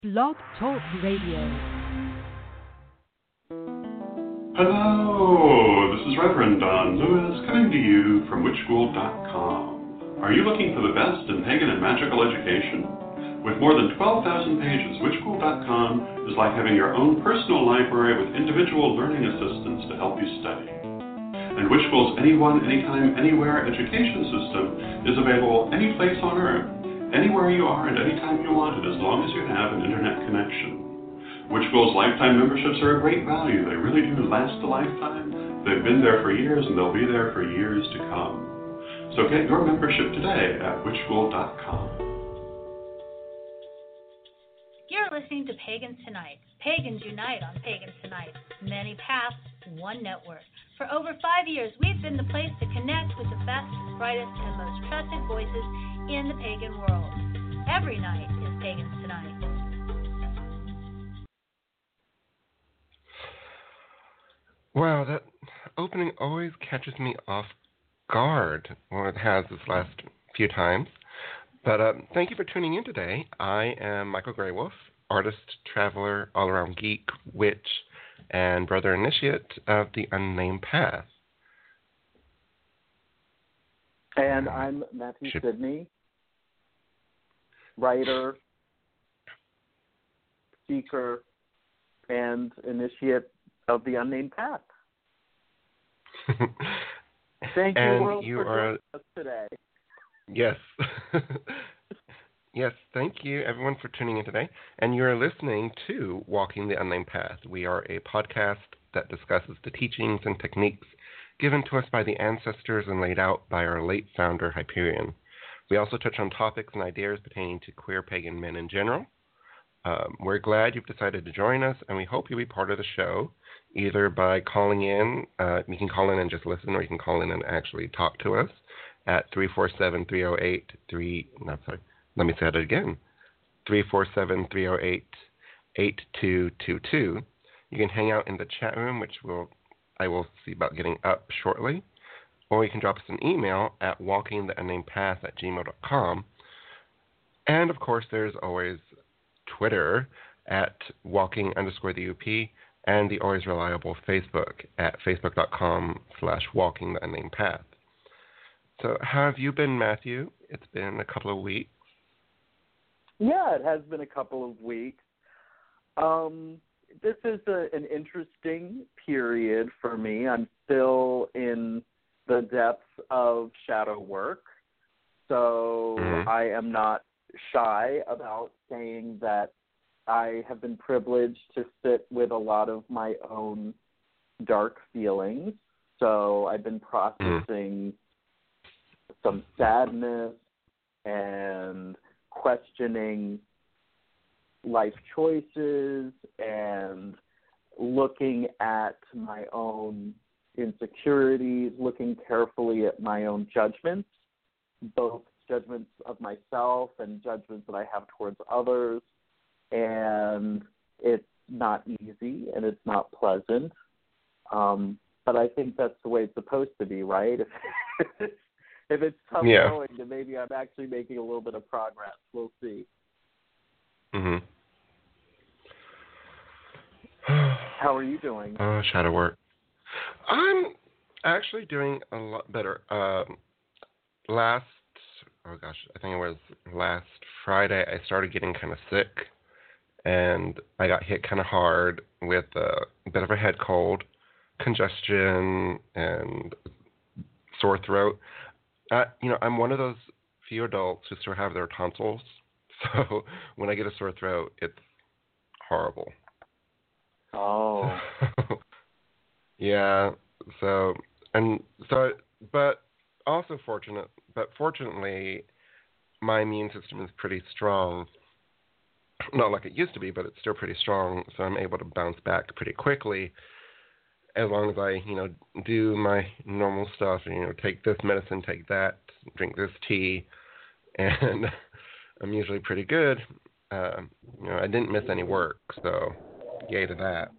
Blog Talk Radio. Hello, this is Reverend Don Lewis coming to you from witchschool.com. Are you looking for the best in pagan and magical education? With more than 12,000 pages, witchschool.com is like having your own personal library with individual learning assistants to help you study. And Witchschool's Anyone, Anytime, Anywhere education system is available any place on Earth, anywhere you are and anytime you want it, as long as you have an internet connection. Witchschool's lifetime memberships are a great value. They really do last a lifetime. They've been there for years and they'll be there for years to come. So get your membership today at witchschool.com. You're listening to Pagans Tonight. Pagans unite on Pagans Tonight. Many paths, one network. For over 5 years, we've been the place to connect with the best, brightest, and most trusted voices in the pagan world. Every night is Pagans Tonight. Wow, that opening always catches me off guard. Well, it has this last few times. But thank you for tuning in today. I am Michael Greywolf, artist, traveler, all-around geek, witch, and brother initiate of the Unnamed Path. And I'm Matthew Sidney, writer, speaker, and initiate of the Unnamed Path. Thank you, world, for joining us today. Yes. Yes, thank you, everyone, for tuning in today. And you're listening to Walking the Unnamed Path. We are a podcast that discusses the teachings and techniques given to us by the ancestors and laid out by our late founder, Hyperion. We also touch on topics and ideas pertaining to queer pagan men in general. We're glad you've decided to join us, and we hope you'll be part of the show, either by calling in. You can call in and just listen, or you can call in and actually talk to us at 347-308-3... No, sorry. Let me say that again. 347-308-8222. You can hang out in the chat room, which I will see about getting up shortly. Or you can drop us an email at walkingtheunnamedpath@gmail.com. And, of course, there's always Twitter at walking_the UP and the always reliable Facebook at facebook.com/walkingtheunnamedpath. So how have you been, Matthew? It's been a couple of weeks. Yeah, it has been a couple of weeks. This is an interesting period for me. I'm still in the depths of shadow work, so I am not shy about saying that I have been privileged to sit with a lot of my own dark feelings. So I've been processing some sadness and questioning life choices and looking at my own insecurities, looking carefully at my own judgments, both judgments of myself and judgments that I have towards others. And it's not easy and it's not pleasant. But I think that's the way it's supposed to be, right? If it's tough going, then maybe I'm actually making a little bit of progress. We'll see. Mm-hmm. How are you doing? Shadow work. I'm actually doing a lot better. I think it was last Friday, I started getting kind of sick, and I got hit kind of hard with a bit of a head cold, congestion, and sore throat. I'm one of those few adults who still have their tonsils, so when I get a sore throat, it's horrible. Oh. Yeah, but fortunately, my immune system is pretty strong. Not like it used to be, but it's still pretty strong, so I'm able to bounce back pretty quickly. As long as I, do my normal stuff, take this medicine, take that, drink this tea, and I'm usually pretty good. I didn't miss any work, so yay to that.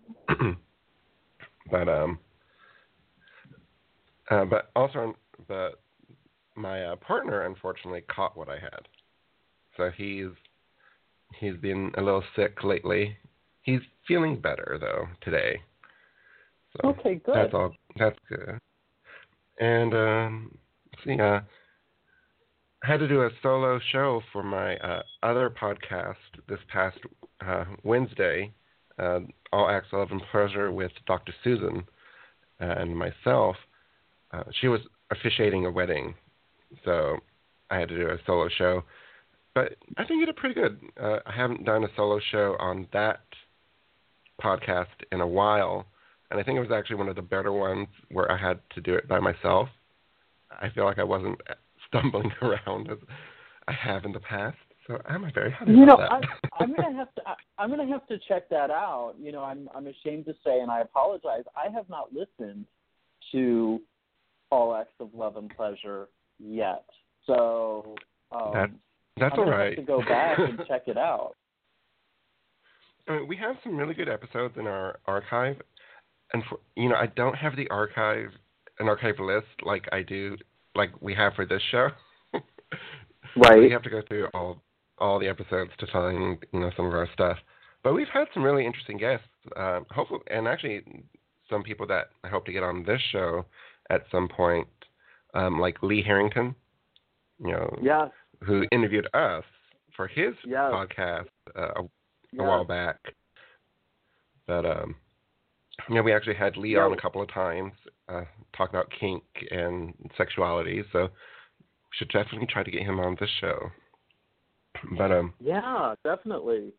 But my partner unfortunately caught what I had, so he's He's been a little sick lately. He's feeling better, though, today. So okay, good. That's good. And, let's see, I had to do a solo show for my other podcast this past Wednesday, All Acts of Love and Pleasure with Dr. Susan and myself. She was officiating a wedding, so I had to do a solo show. But I think it did pretty good. I haven't done a solo show on that podcast in a while, and I think it was actually one of the better ones where I had to do it by myself. I feel like I wasn't stumbling around as I have in the past, so I'm very happy about that. I'm gonna have to check that out. I'm ashamed to say, and I apologize, I have not listened to All Acts of Love and Pleasure yet. So that's all right. Have to go back and check it out. I mean, we have some really good episodes in our archive, and I don't have an archive list like we have for this show. Right. We have to go through all the episodes to find some of our stuff. But we've had some really interesting guests, hopefully, and actually some people that I hope to get on this show at some point, like Lee Harrington, yes. who interviewed us for his yes. podcast a while back. But we actually had Lee on a couple of times, talk about kink and sexuality, so we should definitely try to get him on this show. But yeah, definitely.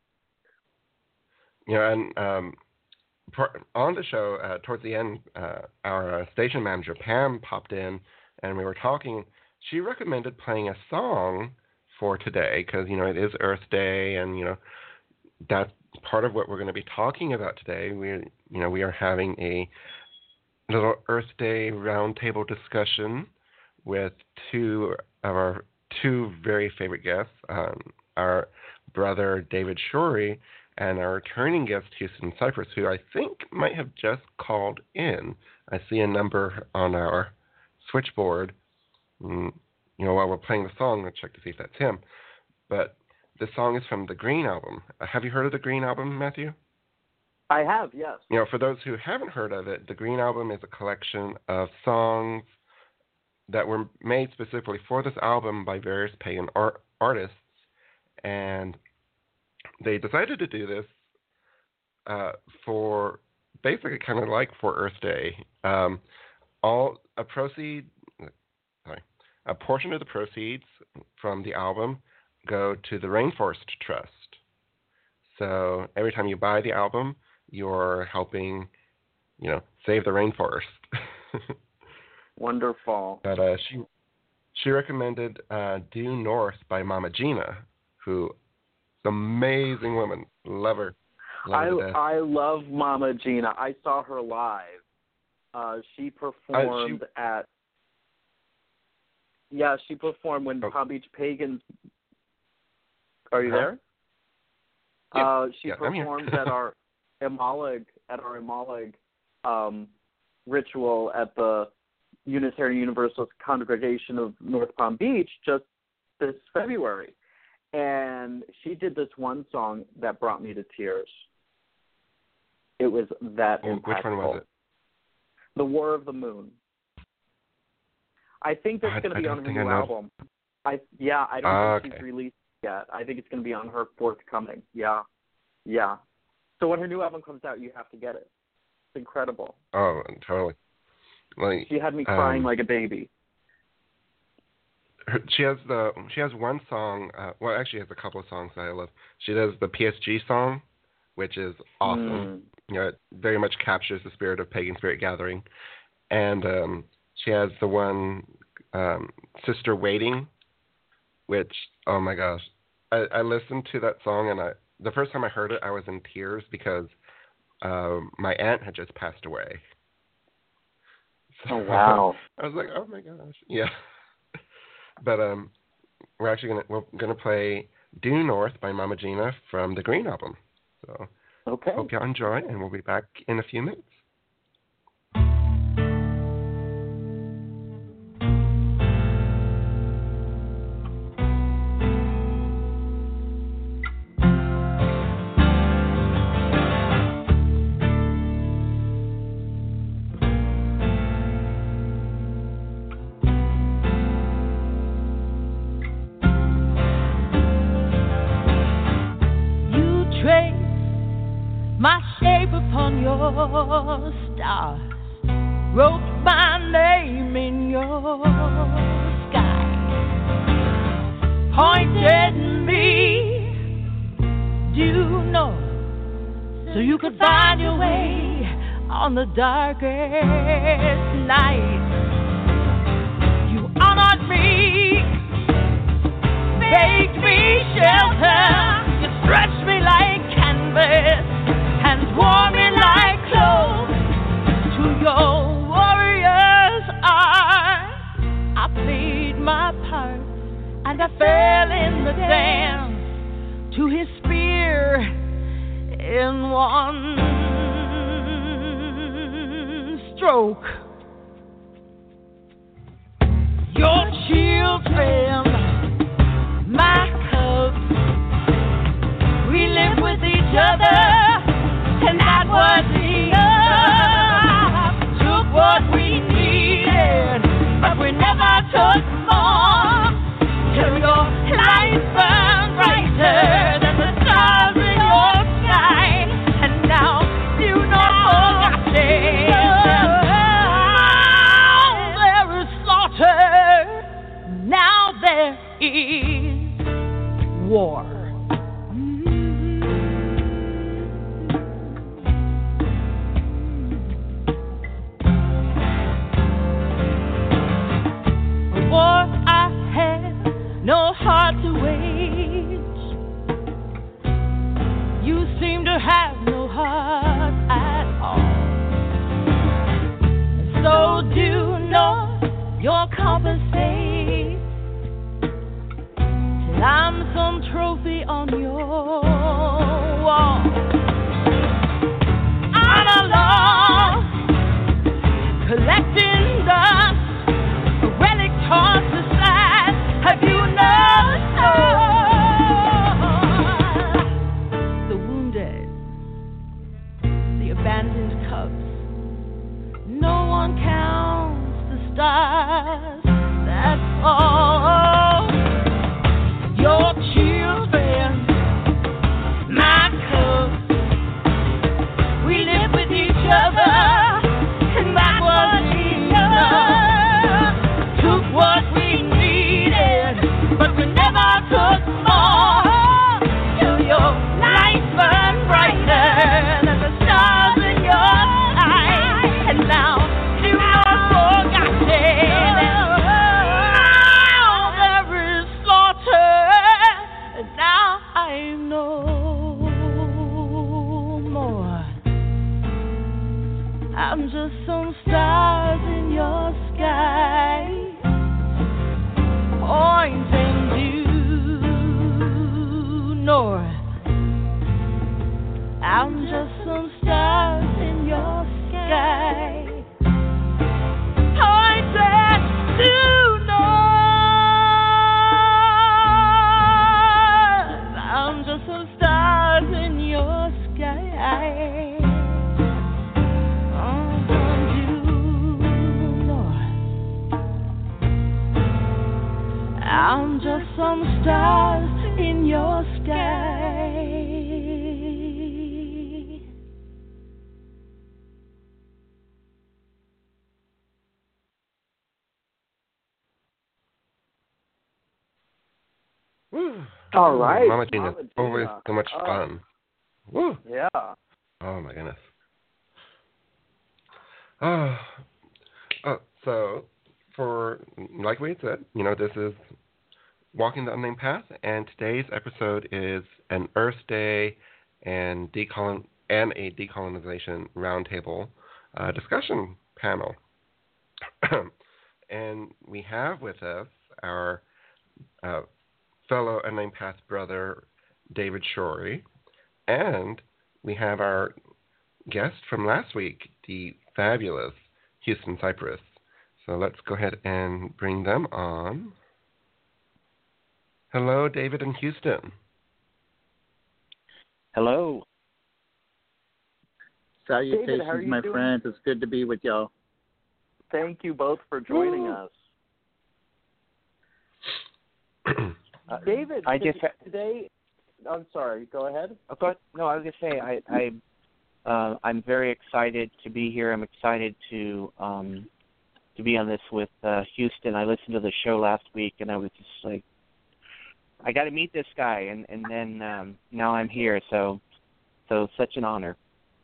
And on the show, towards the end, our station manager, Pam, popped in, and we were talking. She recommended playing a song for today because, it is Earth Day, and, that's part of what we're going to be talking about today. We are having a little Earth Day roundtable discussion with two of our very favorite guests, our brother David Shorey and our returning guest Houston Cypress, who I think might have just called in. I see a number on our switchboard. While we're playing the song, let's check to see if that's him. But the song is from the Green Album. Have you heard of the Green Album, Matthew? I have, yes. For those who haven't heard of it, the Green Album is a collection of songs that were made specifically for this album by various pagan artists, and they decided to do this for basically kind of like for Earth Day. A portion of the proceeds from the album go to the Rainforest Trust. So every time you buy the album, you're helping, save the rainforest. Wonderful. But she recommended Due North by Mama Gina, who is an amazing woman. Love her. I love Mama Gina. I saw her live. She performed she performed when Palm Beach Pagans. Are you there? Yeah. She performed at our Imalig ritual at the Unitarian Universalist Congregation of North Palm Beach just this February. And she did this one song that brought me to tears. It was that impactful. Which one was it? The War of the Moon. I think that's going to be on her new album. I don't think she's released yet. I think it's going to be on her forthcoming. Yeah. So when her new album comes out, you have to get it. It's incredible. Oh, totally. She had me crying like a baby. She has one song. Actually, has a couple of songs that I love. She does the PSG song, which is awesome. It very much captures the spirit of Pagan Spirit Gathering. And she has the one Sister Waiting, which, oh my gosh, I listened to that song, and the first time I heard it, I was in tears because my aunt had just passed away. So, oh wow! I was like, oh my gosh, yeah. But we're gonna play Due North by Mama Gina from the Green Album. So hope y'all enjoy, and we'll be back in a few minutes. trace my shape upon your stars, wrote my name in your sky, pointed me due north so you could find your way on the darkest night. You honored me, baked me shelter, you stretched me like canvas and wore me like clothes. To your warrior's art, I played my part, and I fell in the dance to his spear in one stroke. Your children, my cubs, we live with each other, and that was enough. Took what we needed, but we never took more, till your light burned brighter than the stars in your sky, and now you know forgotten. Now there is slaughter, now there is war. No heart to wage. You seem to have no heart at all. So do not your compensate till I'm some trophy on your wall. On a law, collecting dust, a relic tossed aside. Have you noticed the wounded, the abandoned cubs? No one counts the stars, that's all. Your children, my cubs, we live with each other, and that was enough. Took what we but we never took more, till your light burned brighter than the stars in your eyes, and now you are forgotten. Now there is slaughter, and now I know more. I'm just some stars in your sky, pointing due north. I'm just some stars in your sky, pointing due north. I'm just some stars in your sky. I'm just some stars in your sky. Woo. All right. Mama Gina, always so much fun. Woo. Yeah. Oh, my goodness. So, for, like we had said, this is Walking the Unnamed Path, and today's episode is an Earth Day and a decolonization roundtable discussion panel. And we have with us our fellow Unnamed Path brother, David Shorey, and we have our guest from last week, the fabulous Houston Cypress. So let's go ahead and bring them on. Hello, David and Houston. Hello. Salutations, David, my friends. It's good to be with y'all. Thank you both for joining us. David, today I'm sorry. Go ahead. No, I was going to say I'm very excited to be here. I'm excited to be on this with Houston. I listened to the show last week, and I was just like, I got to meet this guy, and then now I'm here. So such an honor.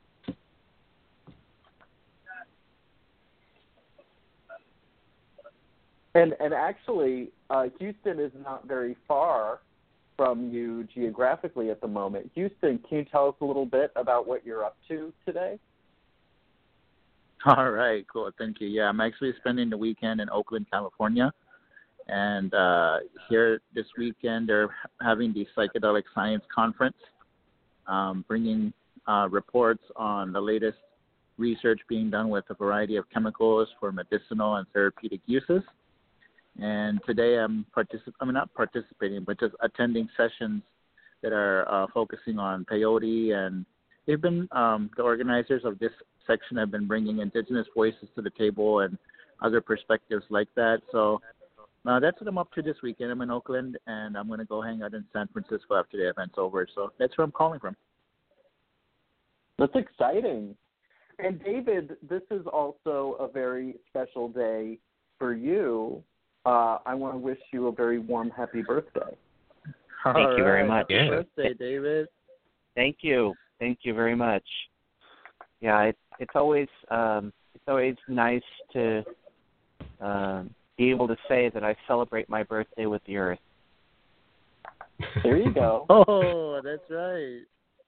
And actually, Houston is not very far from you geographically at the moment. Houston, can you tell us a little bit about what you're up to today? All right, cool. Thank you. Yeah, I'm actually spending the weekend in Oakland, California. And here this weekend, they're having the Psychedelic Science Conference, bringing reports on the latest research being done with a variety of chemicals for medicinal and therapeutic uses. And today I'm not participating, but just attending sessions that are focusing on peyote. And they've been, the organizers of this section have been bringing indigenous voices to the table and other perspectives like that. So that's what I'm up to this weekend. I'm in Oakland, and I'm going to go hang out in San Francisco after the event's over. So that's where I'm calling from. That's exciting. And David, this is also a very special day for you. I want to wish you a very warm, happy birthday. Thank you very much. Happy birthday, David. Thank you. Thank you very much. Yeah, it's always nice to be able to say that I celebrate my birthday with the earth. There you go. Oh, that's right.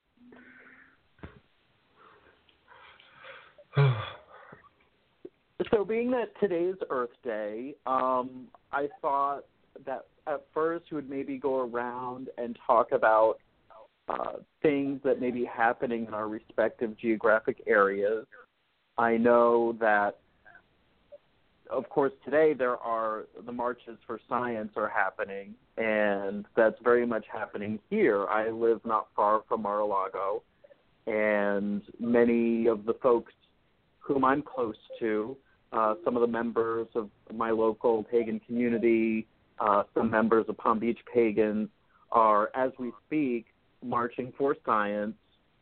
So being that today's Earth Day, I thought that at first we would maybe go around and talk about things that may be happening in our respective geographic areas. I know that, of course, today the marches for science are happening, and that's very much happening here. I live not far from Mar-a-Lago, and many of the folks whom I'm close to, some of the members of my local pagan community, some members of Palm Beach Pagans are, as we speak, marching for science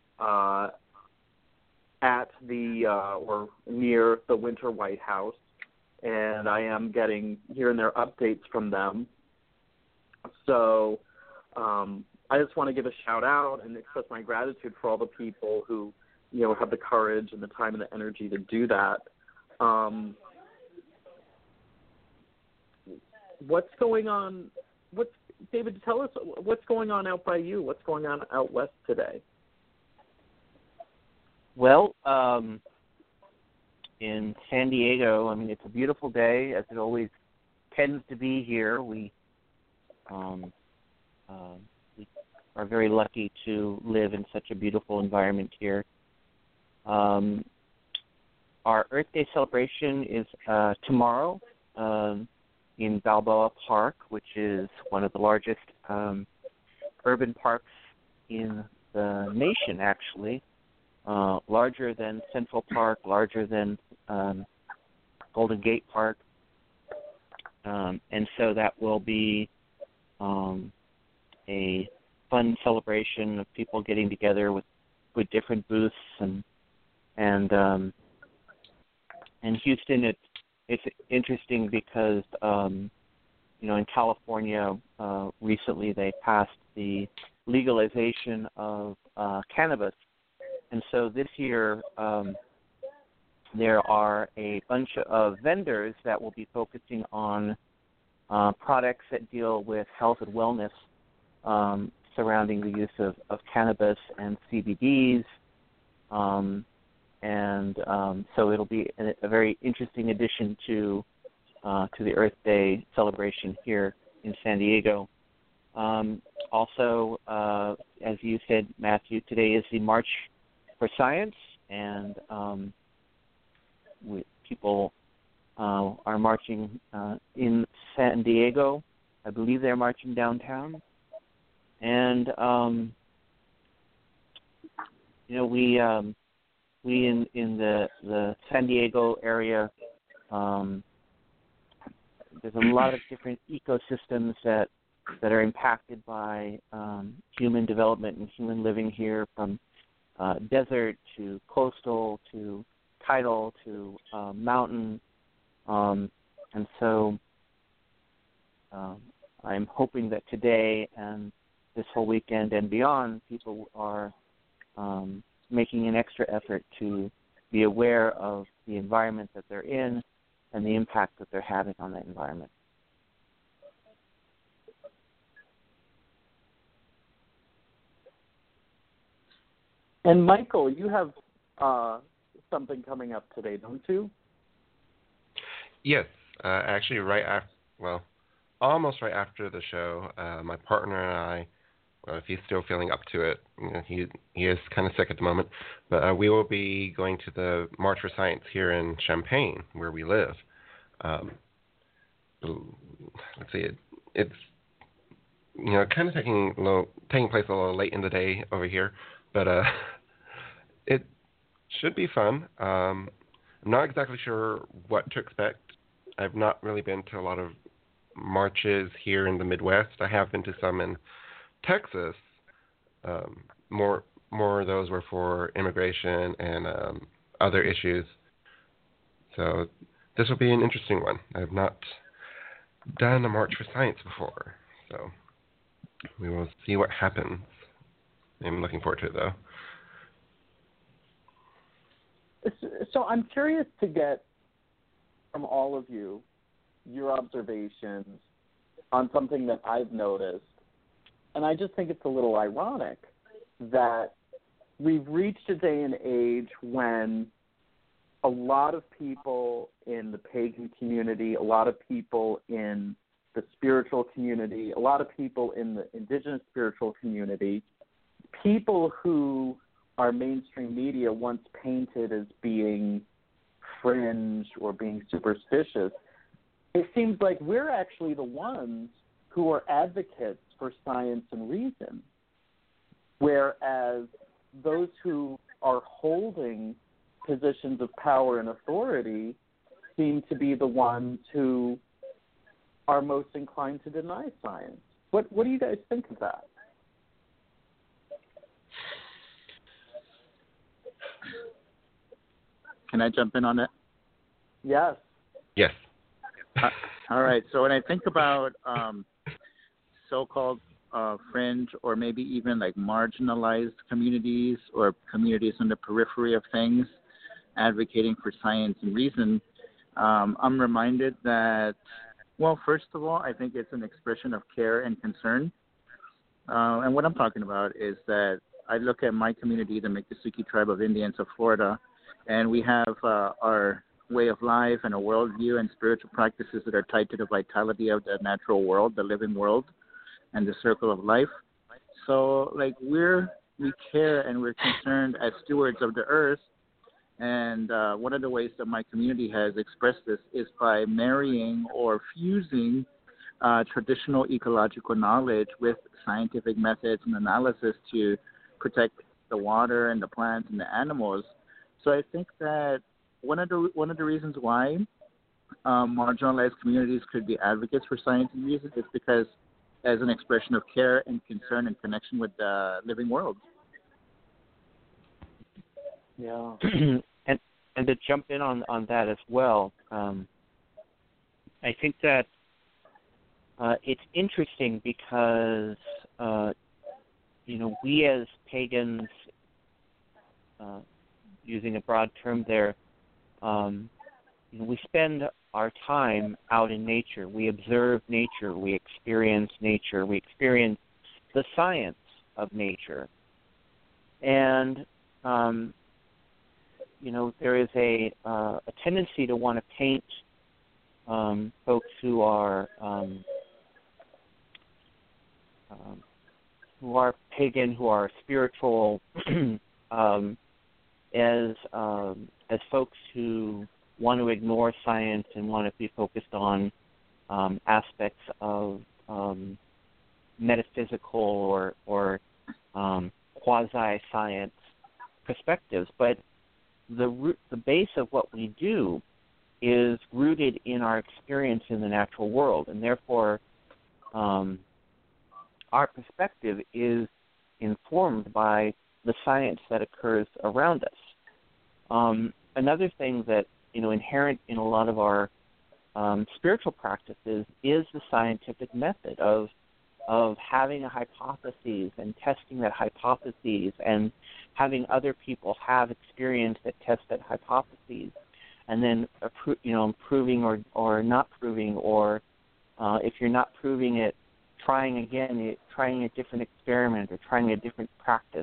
at the or near the Winter White House, and I am getting here and there updates from them. So I just want to give a shout out and express my gratitude for all the people who, have the courage and the time and the energy to do that. What's going on? David, tell us what's going on out by you. What's going on out west today? Well, in San Diego, it's a beautiful day, as it always tends to be here. We are very lucky to live in such a beautiful environment here. Our Earth Day celebration is tomorrow in Balboa Park, which is one of the largest urban parks in the nation, actually. Larger than Central Park, larger than Golden Gate Park. And so that will be a fun celebration of people getting together with different booths and Houston, it's interesting because in California recently they passed the legalization of cannabis, and so this year there are a bunch of vendors that will be focusing on products that deal with health and wellness surrounding the use of cannabis and CBDs. So it'll be a very interesting addition to the Earth Day celebration here in San Diego. Also, as you said, Matthew, today is the March for Science, and people are marching in San Diego. I believe they're marching downtown. And, we in the San Diego area, there's a lot of different ecosystems that that are impacted by human development and human living here, from desert to coastal to tidal to mountain. And so I'm hoping that today and this whole weekend and beyond, people are making an extra effort to be aware of the environment that they're in and the impact that they're having on that environment. And Michael, you have something coming up today, don't you? Yes, actually, almost right after the show, my partner and I, well, if he's still feeling up to it, he is kind of sick at the moment, but we will be going to the March for Science here in Champaign, where we live. Let's see, it's kind of taking place a little late in the day over here, but it should be fun. I'm not exactly sure what to expect. I've not really been to a lot of marches here in the Midwest. I have been to some in Texas. More of those were for immigration and other issues. So this will be an interesting one. I've not done a March for Science before, so we will see what happens. I'm looking forward to it, though. So I'm curious to get from all of you your observations on something that I've noticed. And I just think it's a little ironic that we've reached a day and age when a lot of people in the pagan community, a lot of people in the spiritual community, a lot of people in the indigenous spiritual community, people who our mainstream media once painted as being fringe or being superstitious, it seems like we're actually the ones who are advocates for science and reason, whereas those who are holding positions of power and authority seem to be the ones who are most inclined to deny science. What do you guys think of that? Can I jump in on it? Yes. Yes. All right. So when I think about so-called fringe or maybe even like marginalized communities or communities on the periphery of things advocating for science and reason, I'm reminded that, well, first of all, I think it's an expression of care and concern. And what I'm talking about is that I look at my community, the Miccosukee Tribe of Indians of Florida, and we have our way of life and a worldview and spiritual practices that are tied to the vitality of the natural world, the living world, and the circle of life. So, like, we care and we're concerned as stewards of the earth. And one of the ways that my community has expressed this is by marrying or fusing traditional ecological knowledge with scientific methods and analysis to protect the water and the plants and the animals. So I think that one of the reasons why marginalized communities could be advocates for science and reason is because as an expression of care and concern and connection with the living world. Yeah. and to jump in on that as well, I think that it's interesting because we as pagans, using a broad term there, we spend our time out in nature. We observe nature. We experience nature. We experience the science of nature. And, there is a tendency to want to paint folks who are pagan, who are spiritual, as folks who want to ignore science and want to be focused on aspects of metaphysical or quasi-science perspectives. But the base of what we do is rooted in our experience in the natural world, and therefore our perspective is informed by the science that occurs around us. Another thing that, inherent in a lot of our spiritual practices is the scientific method of having a hypothesis and testing that hypothesis and having other people have experience that test that hypothesis, and then proving or not proving, or if you're not proving it, trying again, trying a different experiment or trying a different practice.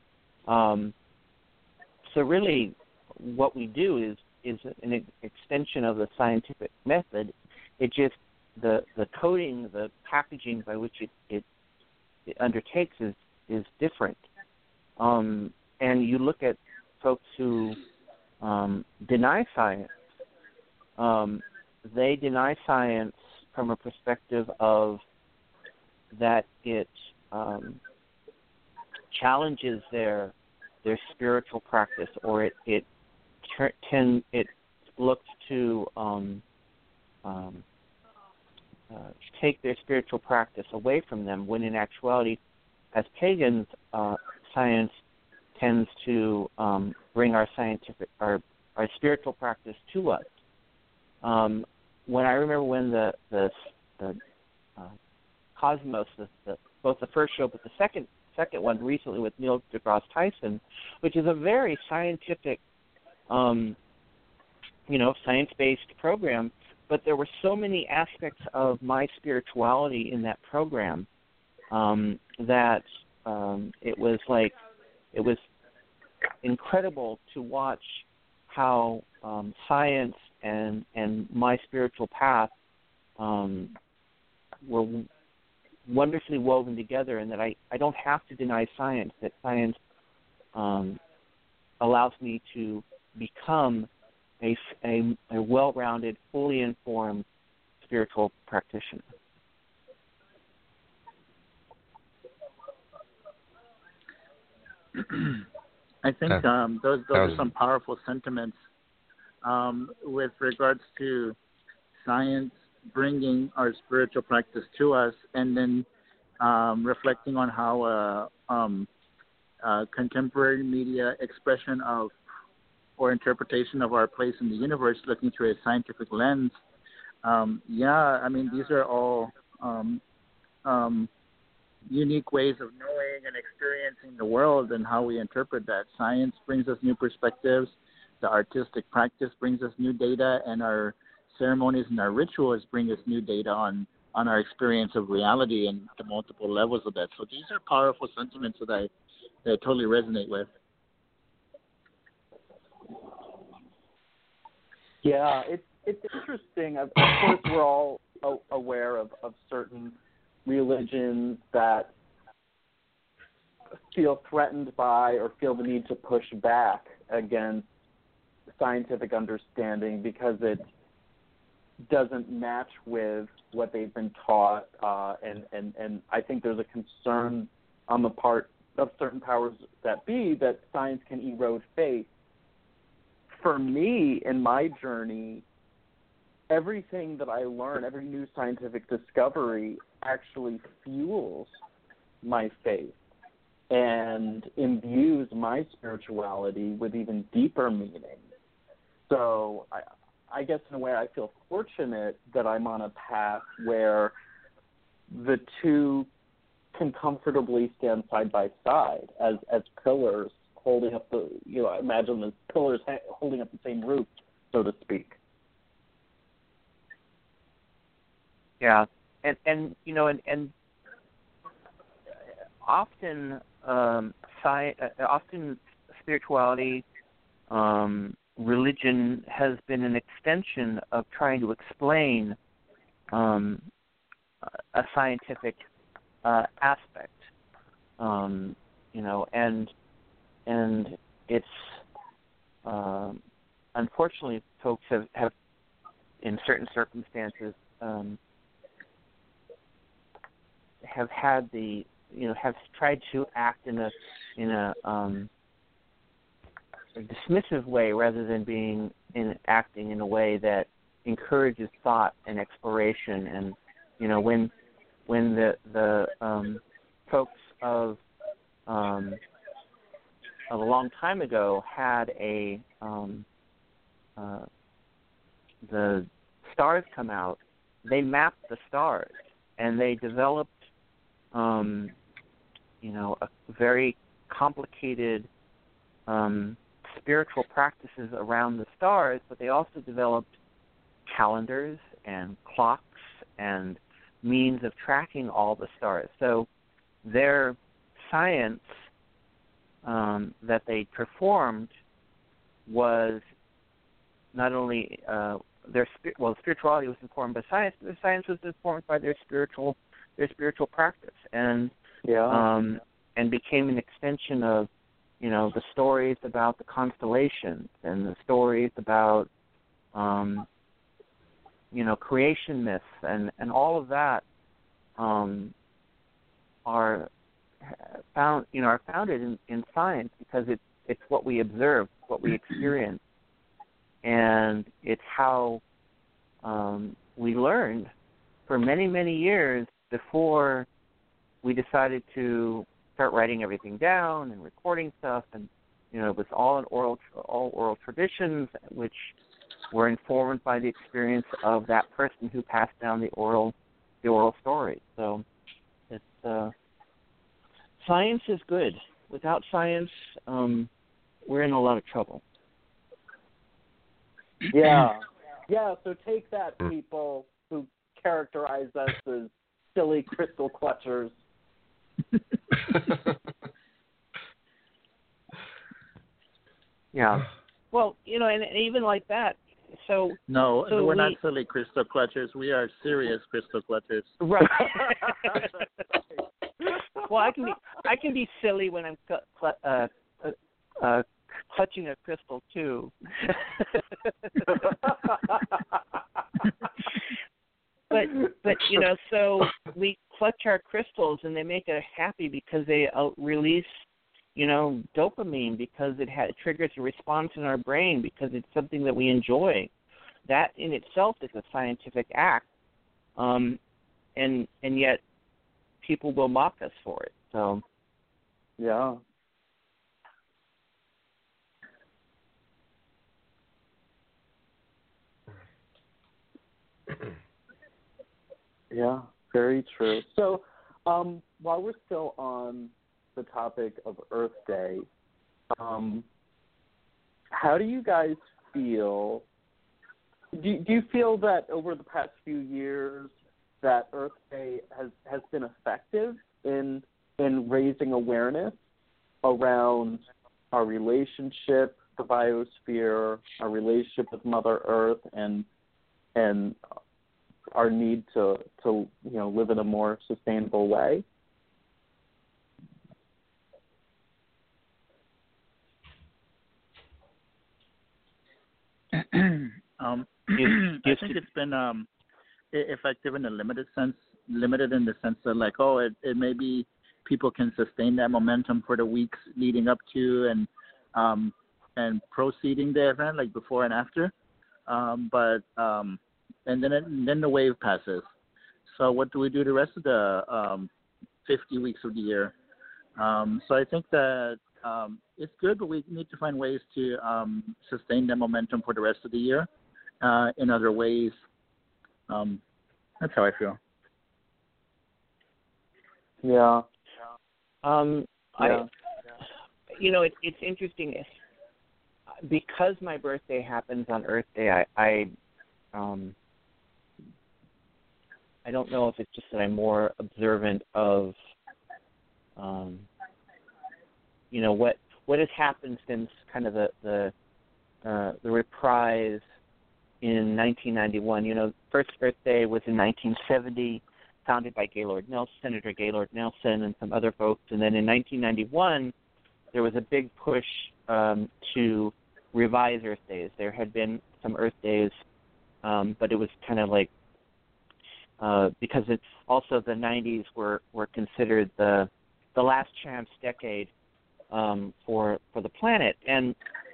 So really, what we do is an extension of the scientific method. It just the coding, the packaging by which it undertakes is different. And you look at folks who deny science. They deny science from a perspective of that it challenges their spiritual practice, or it looks to take their spiritual practice away from them, when in actuality, as pagans, science tends to bring our spiritual practice to us. When I remember when the Cosmos, both the first show but the second one recently with Neil deGrasse Tyson, which is a very scientific, science-based program, but there were so many aspects of my spirituality in that program that it was incredible to watch how science and my spiritual path were wonderfully woven together, and that I don't have to deny science, that science allows me to become a well-rounded, fully informed spiritual practitioner. I think those are some powerful sentiments with regards to science bringing our spiritual practice to us, and then reflecting on how contemporary media expression of or interpretation of our place in the universe, looking through a scientific lens. These are all unique ways of knowing and experiencing the world and how we interpret that. Science brings us new perspectives. The artistic practice brings us new data, and our ceremonies and our rituals bring us new data on our experience of reality and the multiple levels of that. So these are powerful sentiments that I totally resonate with. Yeah, it's interesting. Of course, we're all aware of certain religions that feel threatened by or feel the need to push back against scientific understanding because it doesn't match with what they've been taught, and I think there's a concern on the part of certain powers that be that science can erode faith. For me, in my journey, everything that I learn, every new scientific discovery actually fuels my faith and imbues my spirituality with even deeper meaning. So I guess in a way I feel fortunate that I'm on a path where the two can comfortably stand side by side as pillars holding up I imagine the pillars holding up the same roof, so to speak. Yeah, and often often spirituality, religion has been an extension of trying to explain a scientific aspect, and it's unfortunately folks have in certain circumstances have had have tried to act in a dismissive way rather than acting in a way that encourages thought and exploration. And when the folks of a long time ago had the stars come out. They mapped the stars, and they developed, a very complicated spiritual practices around the stars, but they also developed calendars and clocks and means of tracking all the stars. So their science that they performed was not only spirituality was informed by science, but the science was informed by their spiritual practice, and and became an extension of the stories about the constellations and the stories about creation myths and all of that are founded in science, because it's what we observe, what we experience, and it's how we learned for many, many years before we decided to start writing everything down and recording stuff, and it was all oral traditions, which were informed by the experience of that person who passed down the oral story. So it's science is good. Without science, we're in a lot of trouble. Yeah. So take that, people who characterize us as silly crystal clutchers. Yeah. Well, and even like that. So we're not silly crystal clutchers. We are serious crystal clutchers. Right. Well, I can be silly when I'm clutching a crystal too. But so we clutch our crystals, and they make us happy because they release dopamine, because it triggers a response in our brain, because it's something that we enjoy. That in itself is a scientific act, and yet people will mock us for it. So, yeah. Yeah, very true. So, while we're still on the topic of Earth Day, how do you guys feel? Do you feel that over the past few years that Earth Day has been effective in raising awareness around our relationship, the biosphere, our relationship with Mother Earth, and our need to live in a more sustainable way? I think it's been effective in a limited sense. Limited in the sense that, it maybe people can sustain that momentum for the weeks leading up to and proceeding the event, like before and after. And then the wave passes. So what do we do the rest of the 50 weeks of the year? So I think that it's good, but we need to find ways to sustain that momentum for the rest of the year in other ways. That's how I feel. Yeah. It's interesting. Because my birthday happens on Earth Day, I don't know if it's just that I'm more observant of, what has happened since kind of the reprise in 1991. First Earth Day was in 1970, founded by Senator Gaylord Nelson and some other folks. And then in 1991, there was a big push to revise Earth Days. There had been some Earth Days, but it was kind of like, because it's also the 90s were considered the last chance decade for the planet. And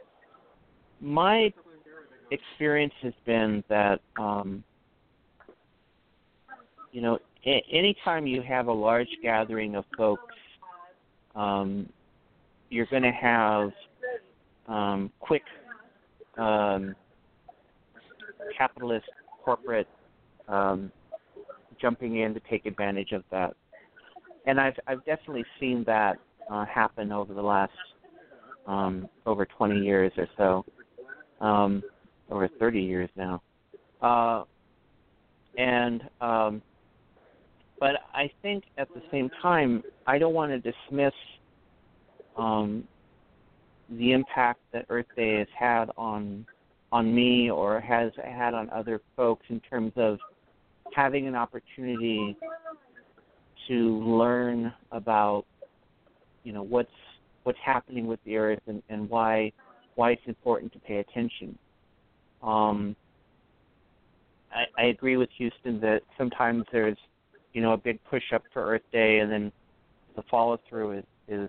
my experience has been that, anytime you have a large gathering of folks, you're going to have quick capitalist corporate jumping in to take advantage of that. And I've definitely seen that happen over the last over 20 years or so, over 30 years now. But I think at the same time, I don't want to dismiss the impact that Earth Day has had on me or has had on other folks in terms of having an opportunity to learn about, what's happening with the Earth and why it's important to pay attention. I agree with Houston that sometimes there's, a big push up for Earth Day, and then the follow through is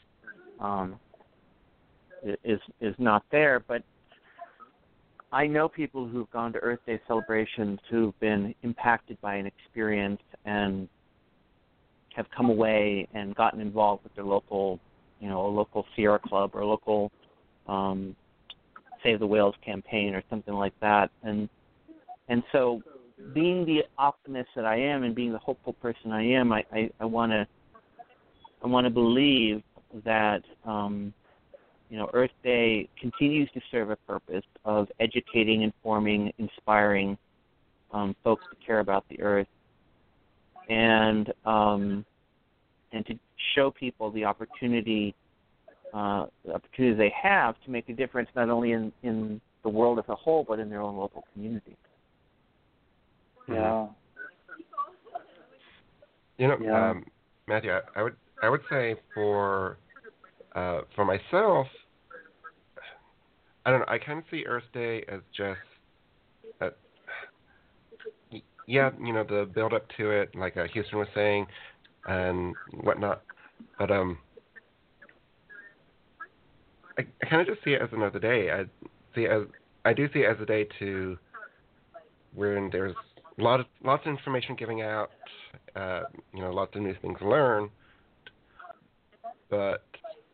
not there. But I know people who've gone to Earth Day celebrations who've been impacted by an experience and have come away and gotten involved with their local, a local Sierra Club or a local Save the Whales campaign or something like that. And so, being the optimist that I am and being the hopeful person I am, I want to believe that Earth Day continues to serve a purpose of educating, informing, inspiring folks to care about the Earth, and to show people the opportunity they have to make a difference not only in the world as a whole, but in their own local community. Yeah. Matthew, I would say for myself, I don't know. I kind of see Earth Day as just, the build up to it, like Houston was saying, and whatnot. But I kind of just see it as another day. I do see it as a day to where there's lots of information giving out, lots of new things to learn. But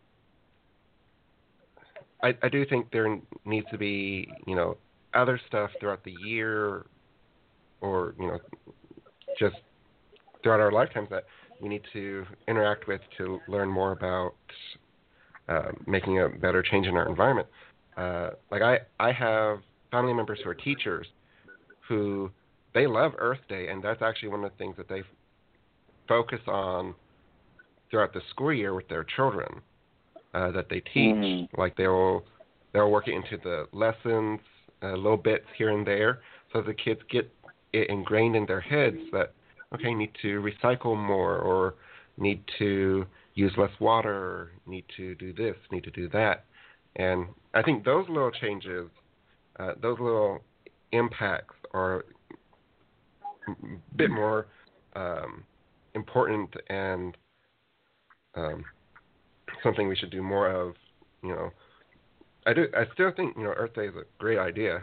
I do think there needs to be, other stuff throughout the year, or just throughout our lifetimes that we need to interact with to learn more about making a better change in our environment. I have family members who are teachers who they love Earth Day, and that's actually one of the things that they focus on throughout the school year with their children that they teach. Mm-hmm. Like they'll work it into the lessons, little bits here and there, so the kids get it ingrained in their heads that, okay, need to recycle more, or need to use less water, need to do this, need to do that. And I think those little changes, those little impacts are a bit more important and something we should do more of. I still think Earth Day is a great idea.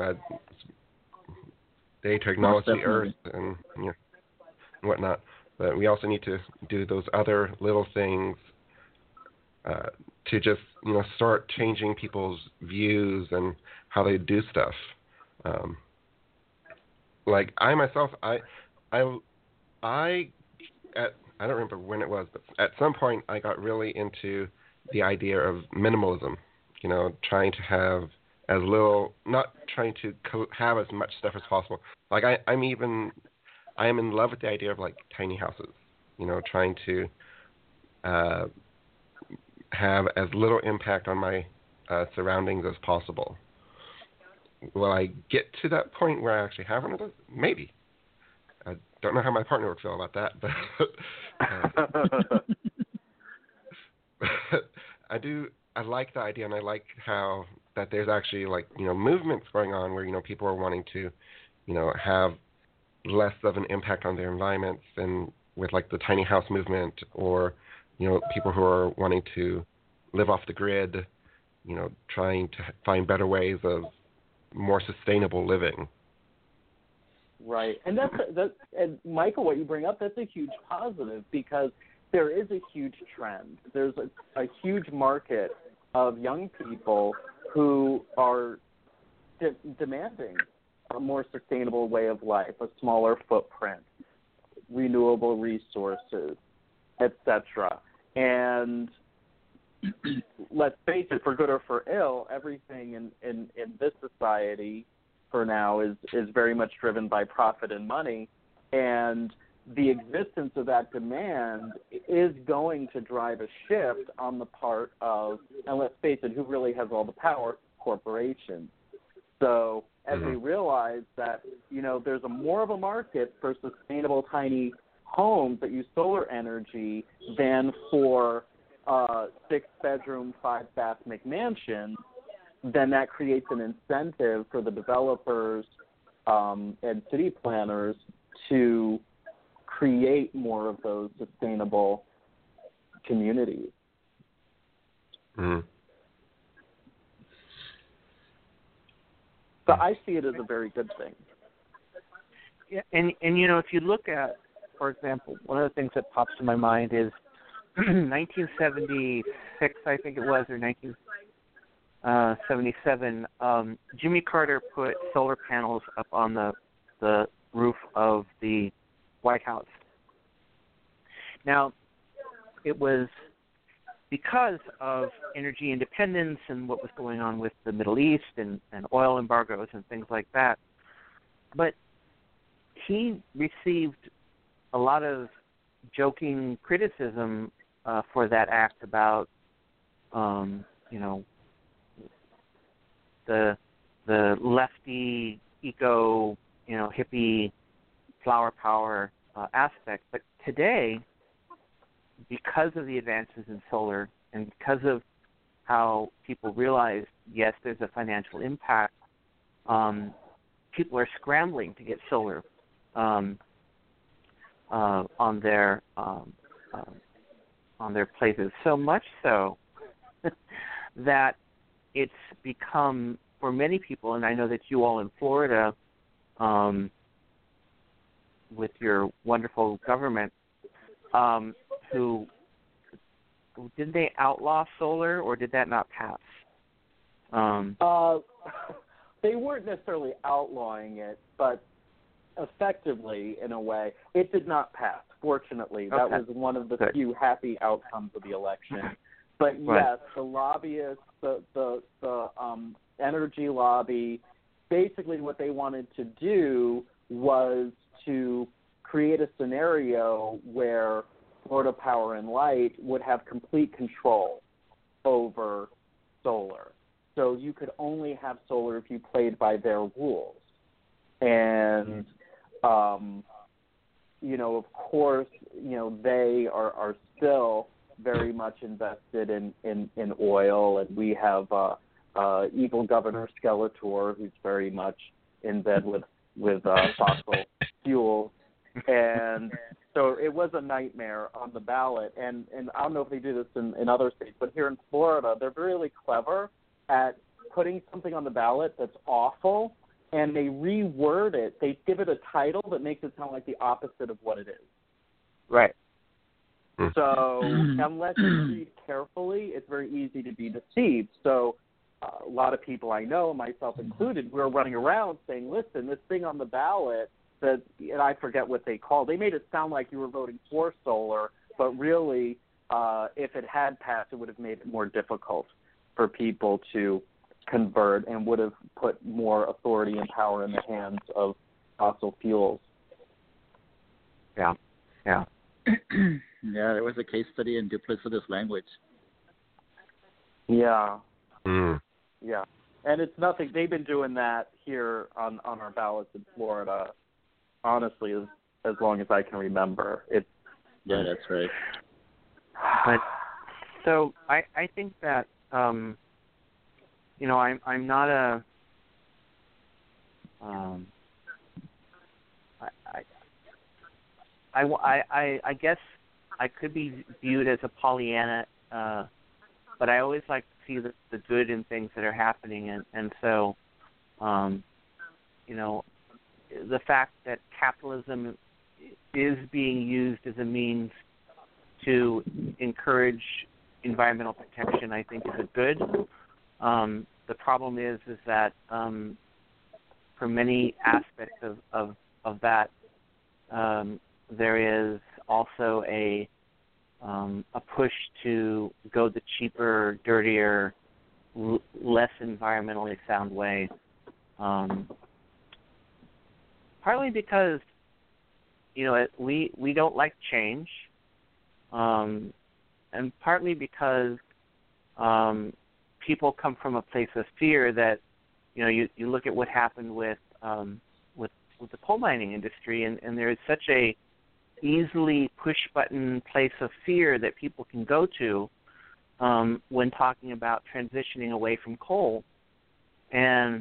Day to acknowledge the Earth and whatnot, but we also need to do those other little things to just start changing people's views and how they do stuff. Like I myself, I don't remember when it was, but at some point I got really into the idea of minimalism. Trying to have as little, not trying to have as much stuff as possible. Like I am in love with the idea of like tiny houses. Trying to have as little impact on my surroundings as possible. Will I get to that point where I actually have one of those? Maybe. I don't know how my partner would feel about that, but I like the idea, and I like how that there's actually movements going on where people are wanting to have less of an impact on their environments, and with like the tiny house movement, or people who are wanting to live off the grid, trying to find better ways of more sustainable living. Right, and and Michael, what you bring up, that's a huge positive because there is a huge trend. There's a huge market of young people who are demanding a more sustainable way of life, a smaller footprint, renewable resources, etc. And let's face it, for good or for ill, everything in this society for now is very much driven by profit and money, and the existence of that demand is going to drive a shift on the part of, and let's face it, who really has all the power? Corporations. So as they realize that, there's more of a market for sustainable tiny homes that use solar energy than for 6-bedroom, 5-bath McMansion, then that creates an incentive for the developers and city planners to create more of those sustainable communities. Mm-hmm. So I see it as a very good thing. Yeah, and if you look at, for example, one of the things that pops to my mind is 1976, I think it was, or 1977. Jimmy Carter put solar panels up on the roof of the White House. Now, it was because of energy independence and what was going on with the Middle East and oil embargoes and things like that. But he received a lot of joking criticism for that act about, the lefty, eco, hippie, flower power aspect. But today, because of the advances in solar and because of how people realize, yes, there's a financial impact, people are scrambling to get solar on their places. So much so that it's become, for many people, and I know that you all in Florida, with your wonderful government, who did they outlaw solar, or did that not pass? They weren't necessarily outlawing it, but effectively, in a way, it did not pass. Fortunately, that was one of the few happy outcomes of the election. But yes, the lobbyists, the energy lobby, basically what they wanted to do was to create a scenario where Florida Power and Light would have complete control over solar. So you could only have solar if you played by their rules. And, of course, they are still very much invested in oil, and we have evil Governor Skeletor, who's very much in bed with fossil fuels. And so it was a nightmare on the ballot. And I don't know if they do this in other states, but here in Florida, they're really clever at putting something on the ballot that's awful, and they reword it. They give it a title that makes it sound like the opposite of what it is. Right. So unless you read carefully, it's very easy to be deceived. So a lot of people I know, myself included, we're running around saying, listen, this thing on the ballot, and I forget what they called. They made it sound like you were voting for solar, but really, if it had passed, it would have made it more difficult for people to convert and would have put more authority and power in the hands of fossil fuels. Yeah. Yeah, there was a case study in duplicitous language. Yeah. Mm. Yeah. And it's nothing. They've been doing that here on our ballots in Florida, honestly, as long as I can remember. Yeah, that's right. But so I think that I'm not a I guess I could be viewed as a Pollyanna, but I always like to see the good in things that are happening, and so the fact that capitalism is being used as a means to encourage environmental protection, I think, is a good. The problem is that for many aspects of that, there is also a push to go the cheaper, dirtier, less environmentally sound way. Partly because, we don't like change, and partly because people come from a place of fear that, you look at what happened with the coal mining industry, and there is such a easily push-button place of fear that people can go to when talking about transitioning away from coal. And,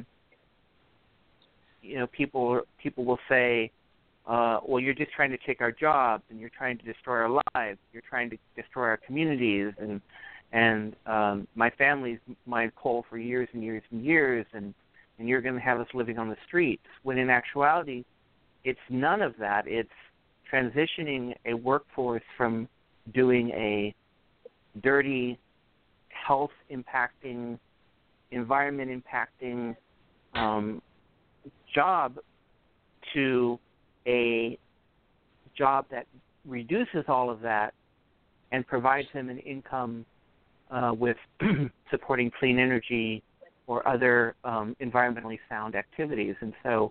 people will say, well, you're just trying to take our jobs, and you're trying to destroy our lives, you're trying to destroy our communities, and my family's mined coal for years and years and years, and you're going to have us living on the streets, when in actuality, it's none of that. It's transitioning a workforce from doing a dirty, health-impacting, environment-impacting job to a job that reduces all of that and provides them an income with supporting clean energy or other environmentally sound activities. And so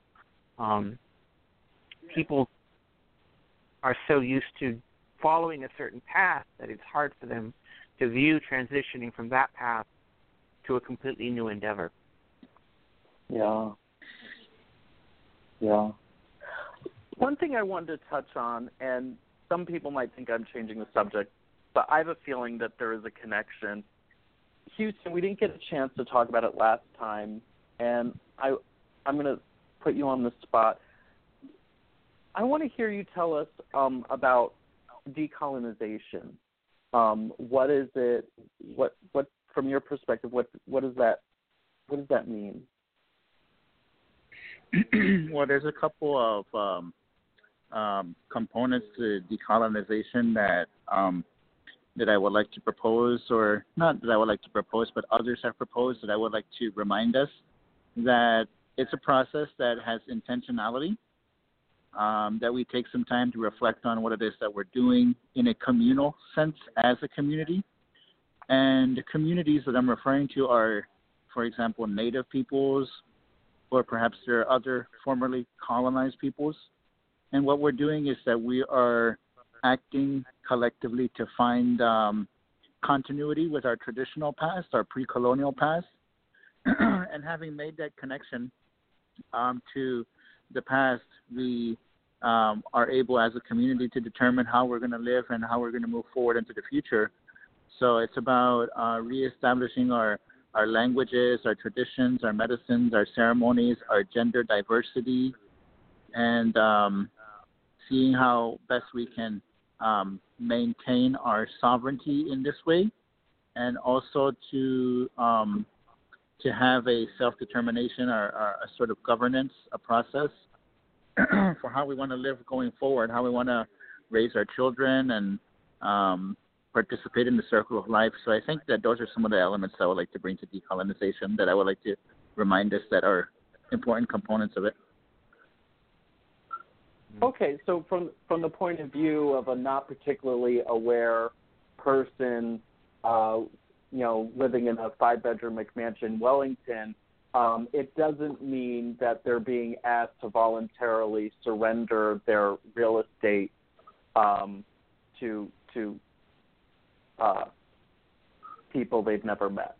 people are so used to following a certain path that it's hard for them to view transitioning from that path to a completely new endeavor. Yeah. Yeah. One thing I wanted to touch on, and some people might think I'm changing the subject, but I have a feeling that there is a connection. Houston, we didn't get a chance to talk about it last time, and I'm going to put you on the spot. I want to hear you tell us about decolonization. What is it? What from your perspective? What does that mean? Well, there's a couple of components to decolonization that I would like to propose, or not that I would like to propose, but others have proposed that I would like to remind us that it's a process that has intentionality, that we take some time to reflect on what it is that we're doing in a communal sense as a community. And the communities that I'm referring to are, for example, Native peoples, or perhaps there are other formerly colonized peoples. And what we're doing is that we are acting collectively to find continuity with our traditional past, our pre-colonial past, and having made that connection to the past, we are able as a community to determine how we're going to live and how we're going to move forward into the future. So it's about reestablishing our languages, our traditions, our medicines, our ceremonies, our gender diversity, and seeing how best we can maintain our sovereignty in this way, and also to have a self-determination or a sort of governance, a process for how we want to live going forward, how we want to raise our children and participate in the circle of life. So I think that those are some of the elements I would like to bring to decolonization, that I would like to remind us that are important components of it. Okay, so from the point of view of a not particularly aware person, living in a 5-bedroom McMansion in Wellington, it doesn't mean that they're being asked to voluntarily surrender their real estate to people they've never met.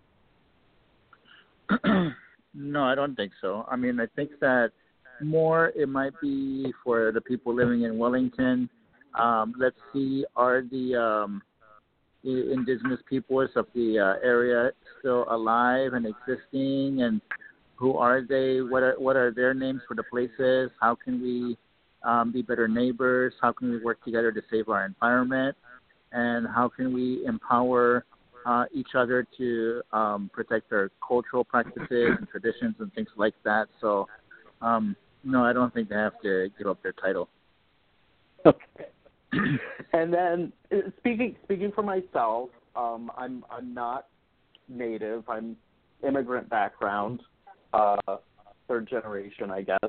No, I don't think so. I mean, I think that more it might be for the people living in Wellington. Let's see, are the indigenous peoples of the area still alive and existing, and who are they? What are their names for the places? How can we be better neighbors? How can we work together to save our environment? And how can we empower each other to protect our cultural practices and traditions and things like that? So No, I don't think they have to give up their title. Okay. And then speaking for myself, I'm not Native. I'm immigrant background, third generation, I guess.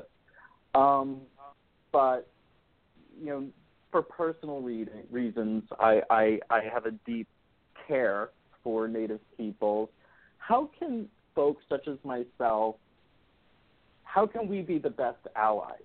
But for personal reasons, I have a deep care for Native peoples. How can folks such as myself, how can we be the best allies?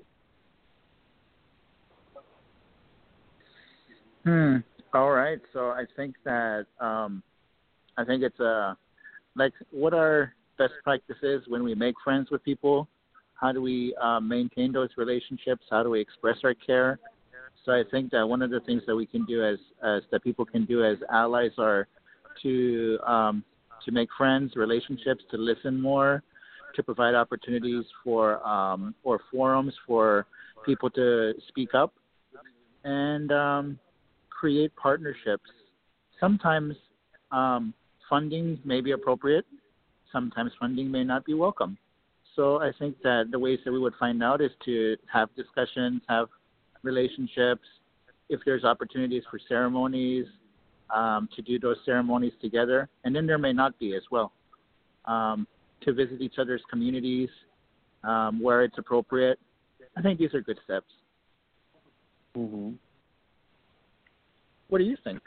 All right. So I think that I think it's like what are best practices when we make friends with people? How do we maintain those relationships? How do we express our care? So I think that one of the things that we can do as that people can do as allies are to make friends, relationships, to listen more, to provide opportunities for or forums for people to speak up, and create partnerships. Sometimes funding may be appropriate. Sometimes funding may not be welcome. So I think that the ways that we would find out is to have discussions, have relationships. If there's opportunities for ceremonies, to do those ceremonies together. And then there may not be as well. To visit each other's communities where it's appropriate. I think these are good steps. Mm-hmm. What do you think?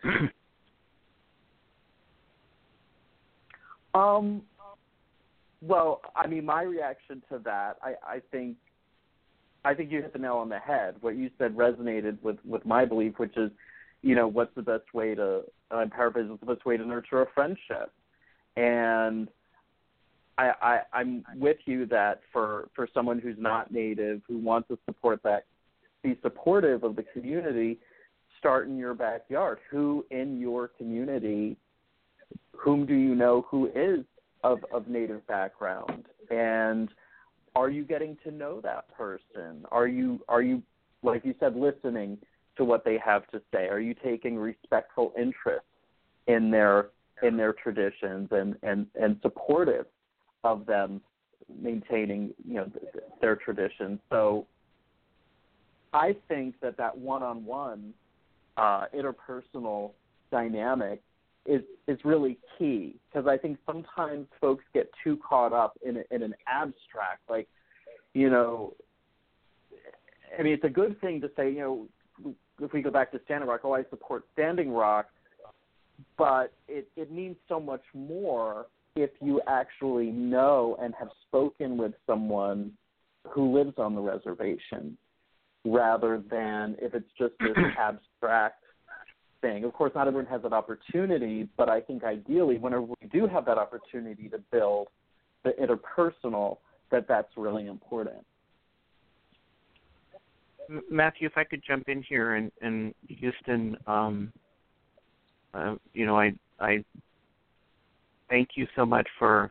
Well, I mean, my reaction to that, I think you hit the nail on the head. What you said resonated with my belief, which is, what's the best way to, I'm paraphrasing, what's the best way to nurture a friendship? And I'm with you that for someone who's not Native, who wants to support that, be supportive of the community, start in your backyard. Who in your community, whom do you know who is of Native background? And are you getting to know that person? Are you, like you said, listening to what they have to say? Are you taking respectful interest in their traditions and supportive of them maintaining their traditions? So I think that one-on-one interpersonal dynamic is really key, because I think sometimes folks get too caught up in an abstract, like, I mean, it's a good thing to say, if we go back to Standing Rock, I support Standing Rock, but it means so much more if you actually know and have spoken with someone who lives on the reservation, rather than if it's just this abstract thing. Of course, not everyone has that opportunity, but I think ideally, whenever we do have that opportunity to build the interpersonal, that's really important. Matthew, if I could jump in here, and Houston, I thank you so much for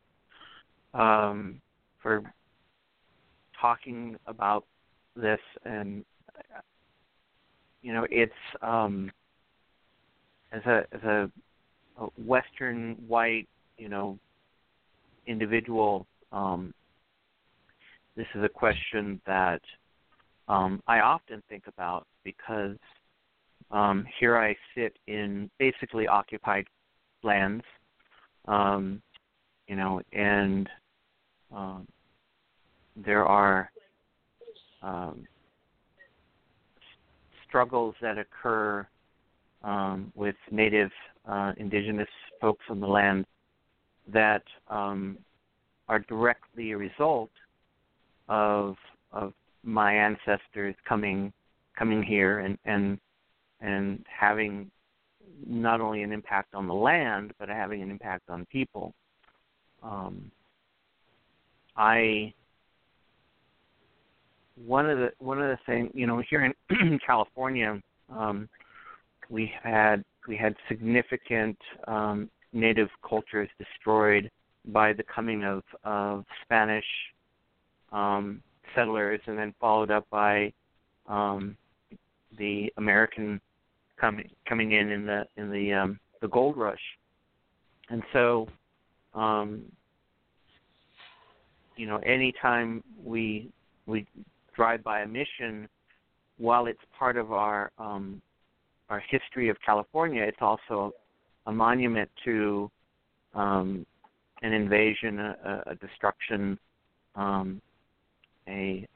talking about this, and it's as a Western white individual, this is a question that I often think about, because here I sit in basically occupied lands, and there are struggles that occur with Native indigenous folks on the land that are directly a result of my ancestors coming here and having not only an impact on the land, but having an impact on people. One of the things, here in California, we had significant Native cultures destroyed by the coming of Spanish settlers, and then followed up by the American coming in the gold rush. And so, anytime we drive-by mission, while it's part of our history of California, it's also a monument to an invasion, a destruction, a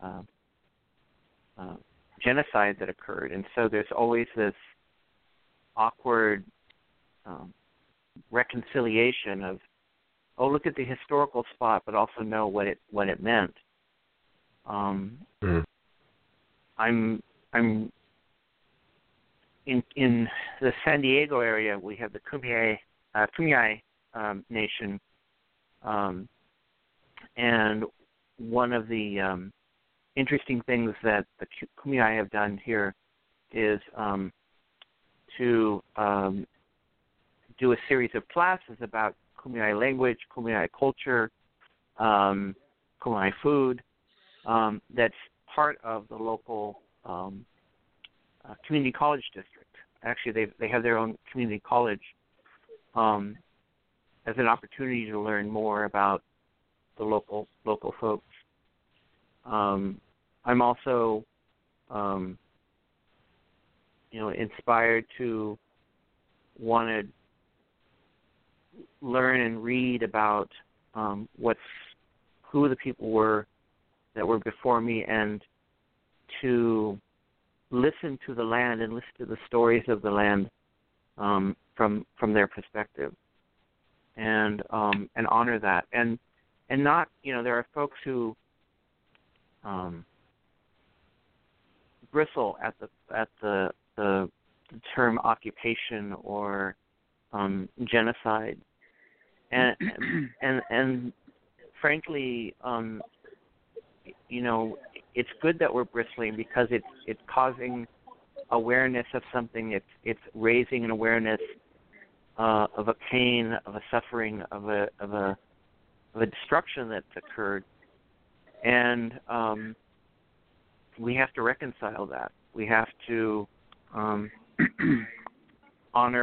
genocide that occurred. And so there's always this awkward reconciliation of, oh, look at the historical spot, but also know what it meant. I'm in the San Diego area. We have the Kumeyaay Nation, and one of the interesting things that the Kumeyaay have done here is to do a series of classes about Kumeyaay language, Kumeyaay culture, Kumeyaay food. That's part of the local community college district. Actually, they have their own community college as an opportunity to learn more about the local folks. I'm also, inspired to want to learn and read about who the people were that were before me, and to listen to the land and listen to the stories of the land from their perspective, and honor that, and not, there are folks who bristle at the term occupation or genocide, and frankly, it's good that we're bristling, because it's causing awareness of something. It's raising an awareness of a pain, of a suffering, of a destruction that's occurred, and we have to reconcile that. We have to honor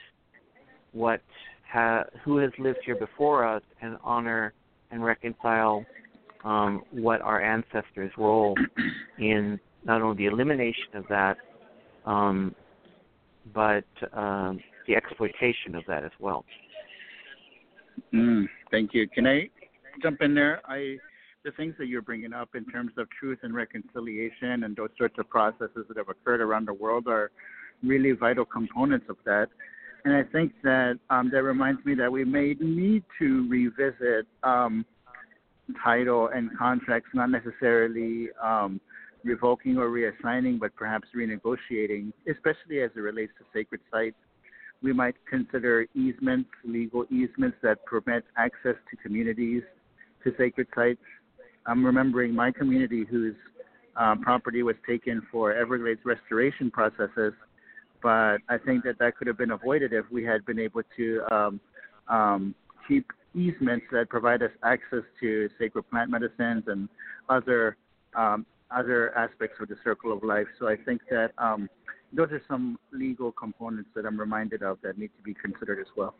who has lived here before us, and honor and reconcile what our ancestors' role in not only the elimination of that, but the exploitation of that as well. Thank you. Can I jump in there? The things that you're bringing up in terms of truth and reconciliation and those sorts of processes that have occurred around the world are really vital components of that. And I think that that reminds me that we may need to revisit title and contracts, not necessarily revoking or reassigning, but perhaps renegotiating, especially as it relates to sacred sites. We might consider easements, legal easements that permit access to communities, to sacred sites. I'm remembering my community whose property was taken for Everglades restoration processes, but I think that could have been avoided if we had been able to keep easements that provide us access to sacred plant medicines and other aspects of the circle of life. So I think that those are some legal components that I'm reminded of that need to be considered as well.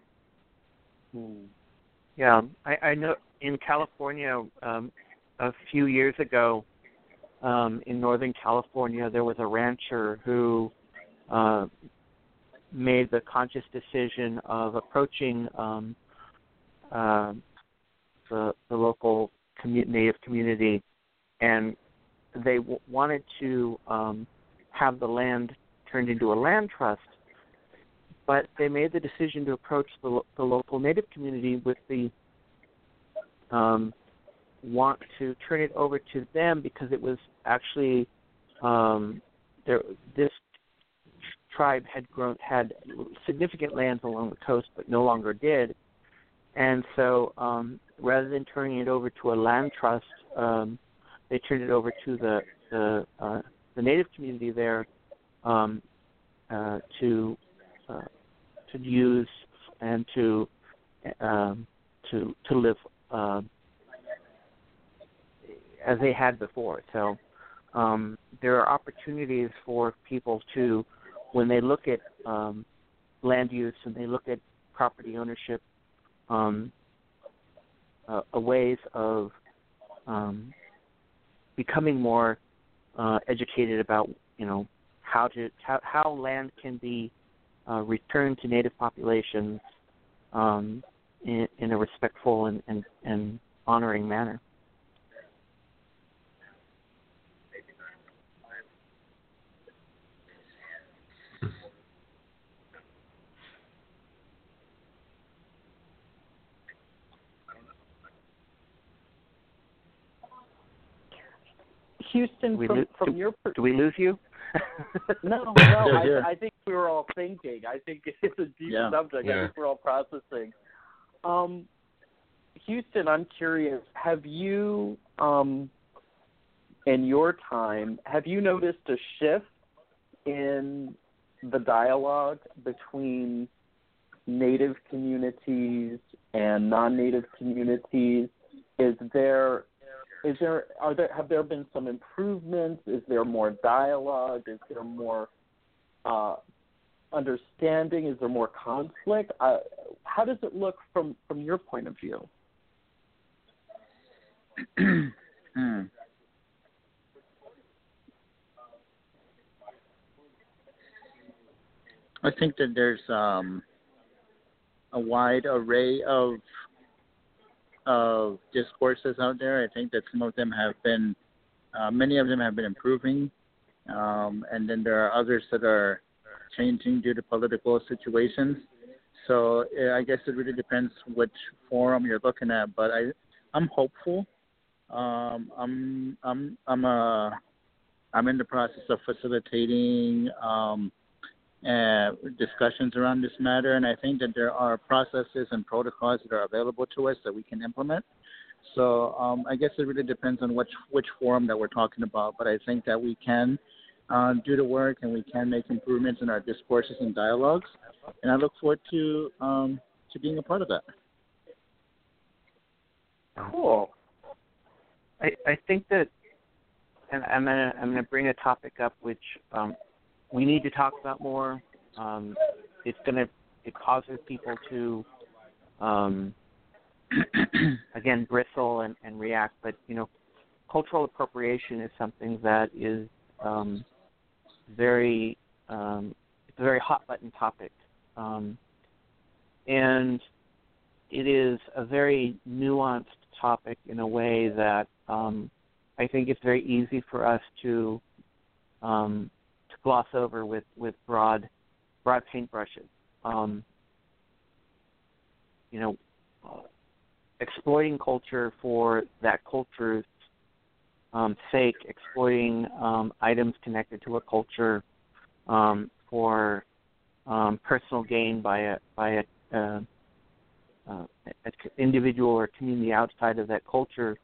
Yeah, I know in California, a few years ago, in Northern California, there was a rancher who made the conscious decision of approaching the local Native community, and they wanted to have the land turned into a land trust, but they made the decision to approach the local Native community with the want to turn it over to them, because it was actually this tribe had significant lands along the coast, but no longer did. And so rather than turning it over to a land trust, they turned it over to the Native community there to use and to live as they had before. So there are opportunities for people to, when they look at land use and they look at property ownership, ways of becoming more educated about how land can be returned to native populations in a respectful and honoring manner. Houston, from your do we lose you? No. I think we were all thinking. I think it's a deep subject. Yeah. I think we're all processing. Houston, I'm curious. Have you, in your time, have you noticed a shift in the dialogue between Native communities and non-Native communities? Have there been some improvements? Is there more dialogue? Is there more understanding? Is there more conflict? How does it look from your point of view? I think that there's a wide array of discourses out there. I think that some of them have been, many of them have been improving, and then there are others that are changing due to political situations. So I guess it really depends which forum you're looking at. But I'm hopeful. I'm in the process of facilitating discussions around this matter, and I think that there are processes and protocols that are available to us that we can implement. So I guess it really depends on which forum that we're talking about, but I think that we can do the work and we can make improvements in our discourses and dialogues, and I look forward to being a part of that. Cool. I think that, and I'm gonna bring a topic up which we need to talk about more. It causes people to again bristle and react, but cultural appropriation is something that is it's a very hot button topic, and it is a very nuanced topic in a way that I think it's very easy for us to gloss over with broad paintbrushes. Exploiting culture for that culture's sake, exploiting items connected to a culture for personal gain by an individual or community outside of that culture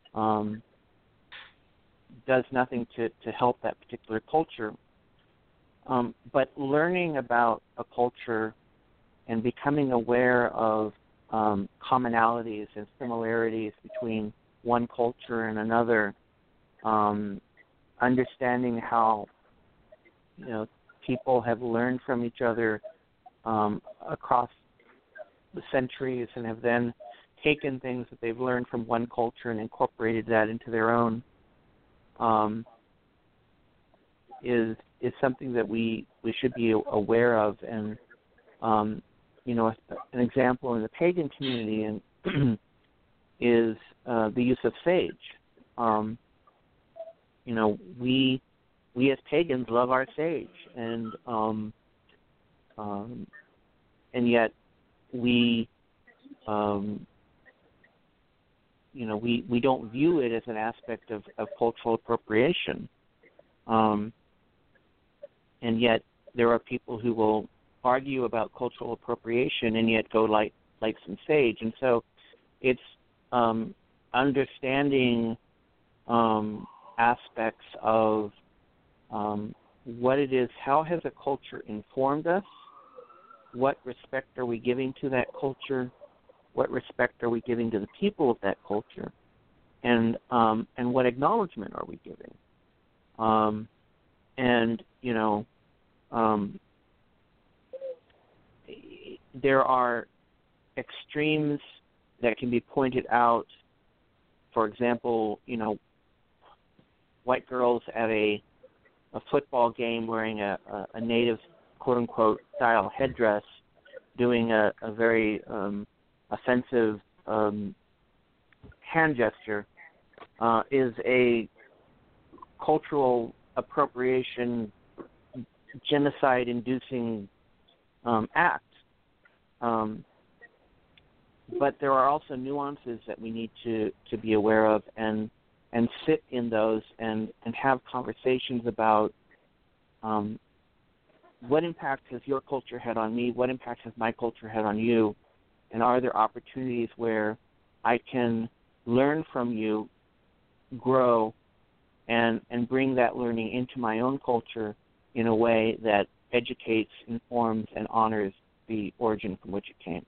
does nothing to help that particular culture. But learning about a culture and becoming aware of commonalities and similarities between one culture and another, understanding how people have learned from each other across the centuries and have then taken things that they've learned from one culture and incorporated that into their own, is something that we should be aware of. And an example in the pagan community is the use of sage. We as pagans love our sage, and yet we don't view it as an aspect of cultural appropriation. And yet there are people who will argue about cultural appropriation and yet go light some sage. And so it's understanding aspects of what it is, how has a culture informed us, what respect are we giving to that culture, what respect are we giving to the people of that culture, and what acknowledgement are we giving. There are extremes that can be pointed out. For example, white girls at a football game wearing a native quote-unquote style headdress doing a very offensive hand gesture is a cultural appropriation, genocide-inducing act. But there are also nuances that we need to be aware of and sit in those and have conversations about what impact has your culture had on me, what impact has my culture had on you, and are there opportunities where I can learn from you, grow, and bring that learning into my own culture in a way that educates, informs, and honors the origin from which it came.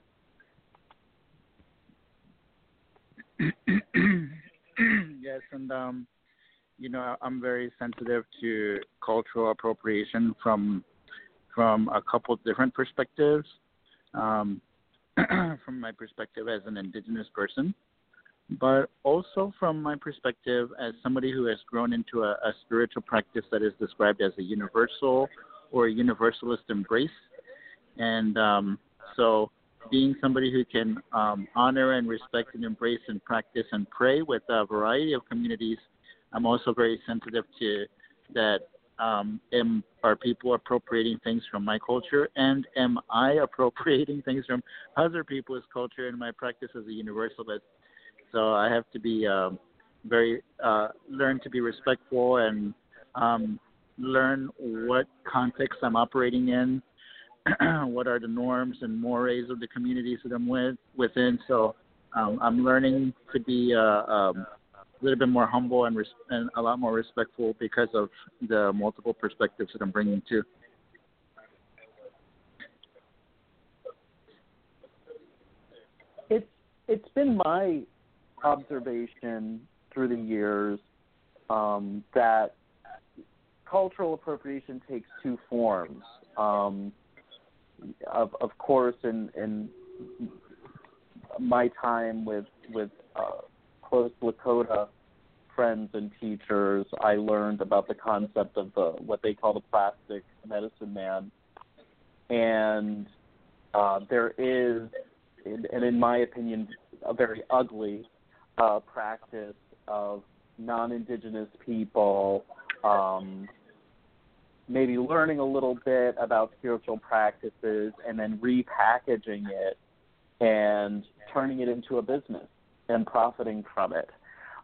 Yes, and I'm very sensitive to cultural appropriation from a couple of different perspectives. From my perspective as an indigenous person, but also from my perspective as somebody who has grown into a spiritual practice that is described as a universal or a universalist embrace. And so being somebody who can honor and respect and embrace and practice and pray with a variety of communities, I'm also very sensitive to that. Are people appropriating things from my culture, and am I appropriating things from other people's culture in my practice as a universalist? So I have to be learn to be respectful and learn what context I'm operating in, what are the norms and mores of the communities that I'm within. So I'm learning to be a little bit more humble and a lot more respectful because of the multiple perspectives that I'm bringing to. It's been my observation through the years that cultural appropriation takes two forms. Of course, in my time with close Lakota friends and teachers, I learned about the concept of what they call the plastic medicine man. And there is, and in my opinion, a very ugly practice of non-Indigenous people maybe learning a little bit about spiritual practices and then repackaging it and turning it into a business and profiting from it,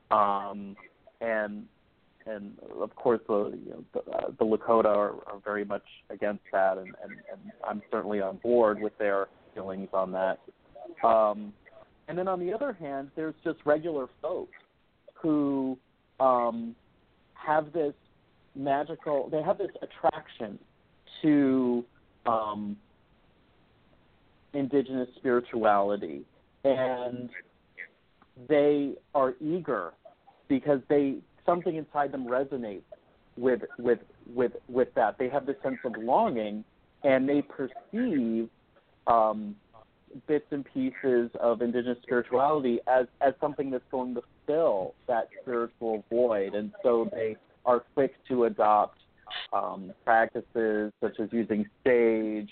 and of course the Lakota are very much against that, and I'm certainly on board with their feelings on that. And then on the other hand, there's just regular folks who have this attraction to Indigenous spirituality, and they are eager because something inside them resonates with that. They have this sense of longing, and they perceive bits and pieces of Indigenous spirituality as something that's going to fill that spiritual void, and so they are quick to adopt practices such as using sage,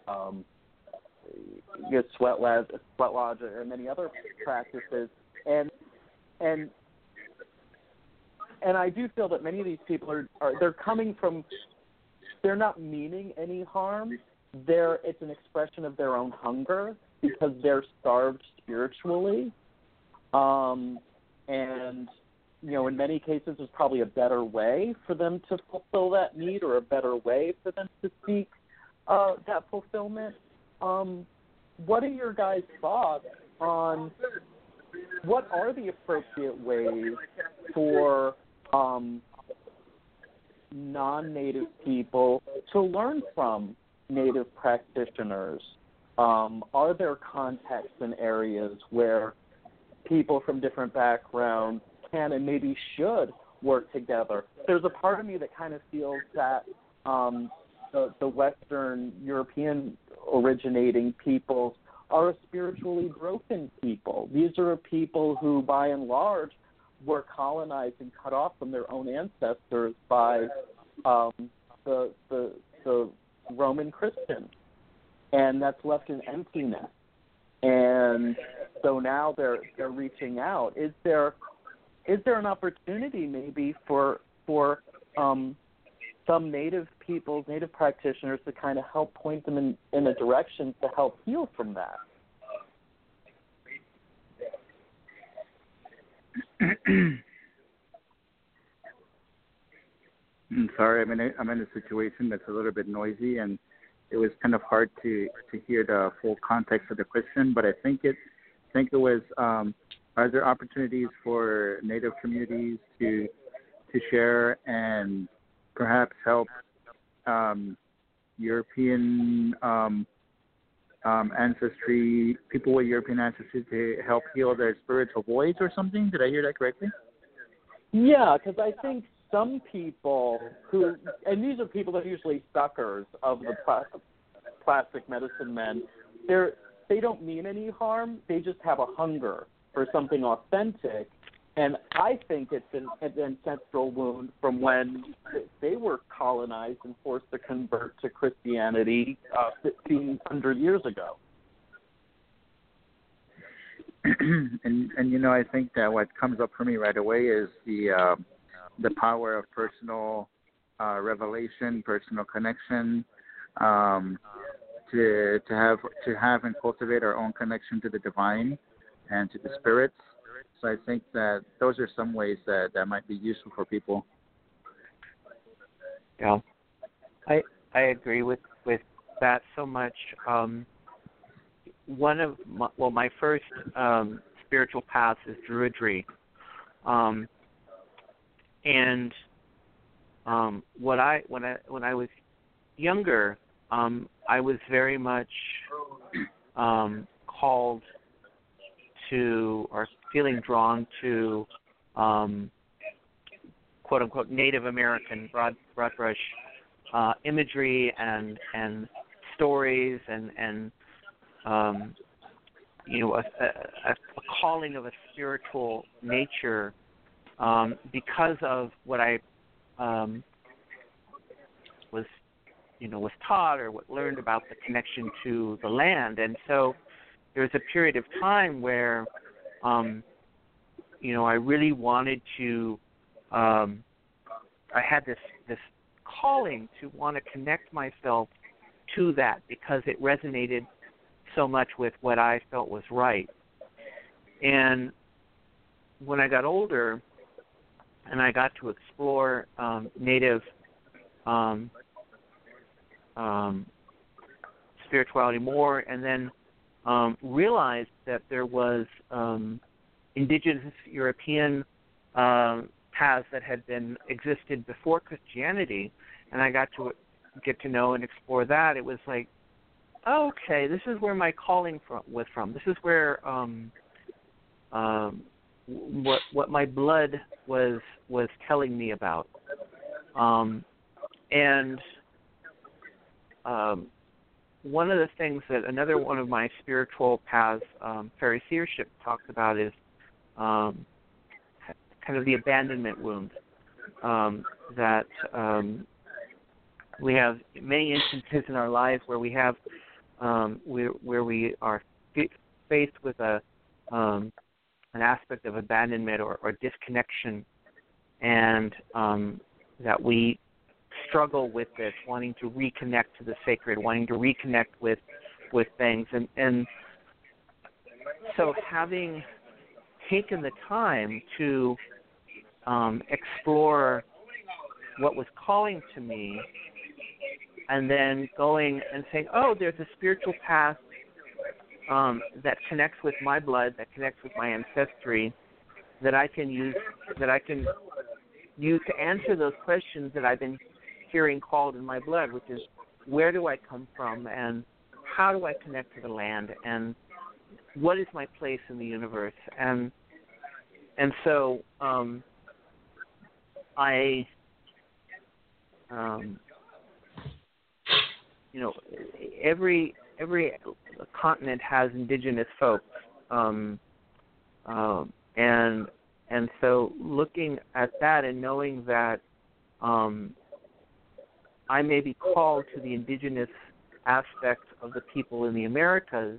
sweat lodge, and many other practices. And I do feel that many of these people they're coming from, they're not meaning any harm. It's an expression of their own hunger because they're starved spiritually. And in many cases, there's probably a better way for them to fulfill that need, or a better way for them to seek that fulfillment. What are your guys' thoughts on what are the appropriate ways for non-Native people to learn from Native practitioners? Are there contexts and areas where people from different backgrounds can and maybe should work together? There's a part of me that kind of feels that the Western European originating peoples are a spiritually broken people. These are people who, by and large, were colonized and cut off from their own ancestors by the Roman Christians, and that's left an emptiness. And so now they're reaching out. Is there an opportunity maybe for some native peoples, native practitioners to kind of help point them in a direction to help heal from that? I'm sorry, I'm in a situation that's a little bit noisy, and it was kind of hard to hear the full context of the question. But I think it was, are there opportunities for Native communities to share and perhaps help European ancestry, people with European ancestry, to help heal their spiritual voids or something? Did I hear that correctly? Yeah, because I think some people who, and these are people that are usually suckers of the plastic medicine men, they don't mean any harm. They just have a hunger for something authentic. And I think it's an ancestral wound from when they were colonized and forced to convert to Christianity 1,500 years ago. And I think that what comes up for me right away is the power of personal revelation, personal connection, to have and cultivate our own connection to the divine and to the spirits. So I think that those are some ways that might be useful for people. Yeah, I agree with that so much. My first spiritual path is Druidry, and when I was younger, I was very much called to, or feeling drawn to, quote unquote Native American broad brush imagery and stories and a calling of a spiritual nature because of what I was taught or learned about the connection to the land. And so there was a period of time where I really wanted to I had this calling to want to connect myself to that because it resonated so much with what I felt was right. And when I got older and I got to explore Native spirituality more, and then realized that there was indigenous European paths that had existed before Christianity, and I got to get to know and explore that. It was like, okay, this is where my calling was from. This is where what my blood was telling me about. One of the things that another one of my spiritual paths, fairy seership, talks about is kind of the abandonment wound. That we have many instances in our lives where we have where we are faced with an aspect of abandonment or disconnection, and that we struggle with this, wanting to reconnect to the sacred, wanting to reconnect with things. And so having taken the time to explore what was calling to me, and then going and saying, oh, there's a spiritual path that connects with my blood, that connects with my ancestry, that I can use to answer those questions that I've been hearing called in my blood, which is, where do I come from, and how do I connect to the land, and what is my place in the universe? And so I every continent has indigenous folks, and And so looking at that and knowing that I may be called to the indigenous aspects of the people in the Americas,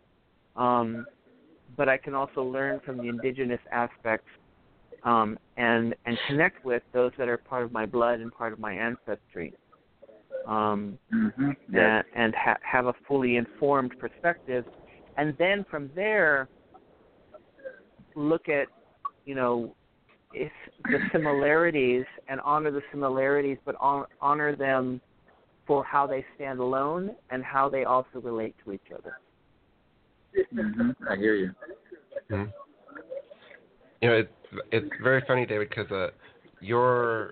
but I can also learn from the indigenous aspects and connect with those that are part of my blood and part of my ancestry, and have a fully informed perspective. And then from there, look at, if the similarities and honor the similarities, but honor them for how they stand alone and how they also relate to each other. I hear you. Mm-hmm. It's very funny, David, because your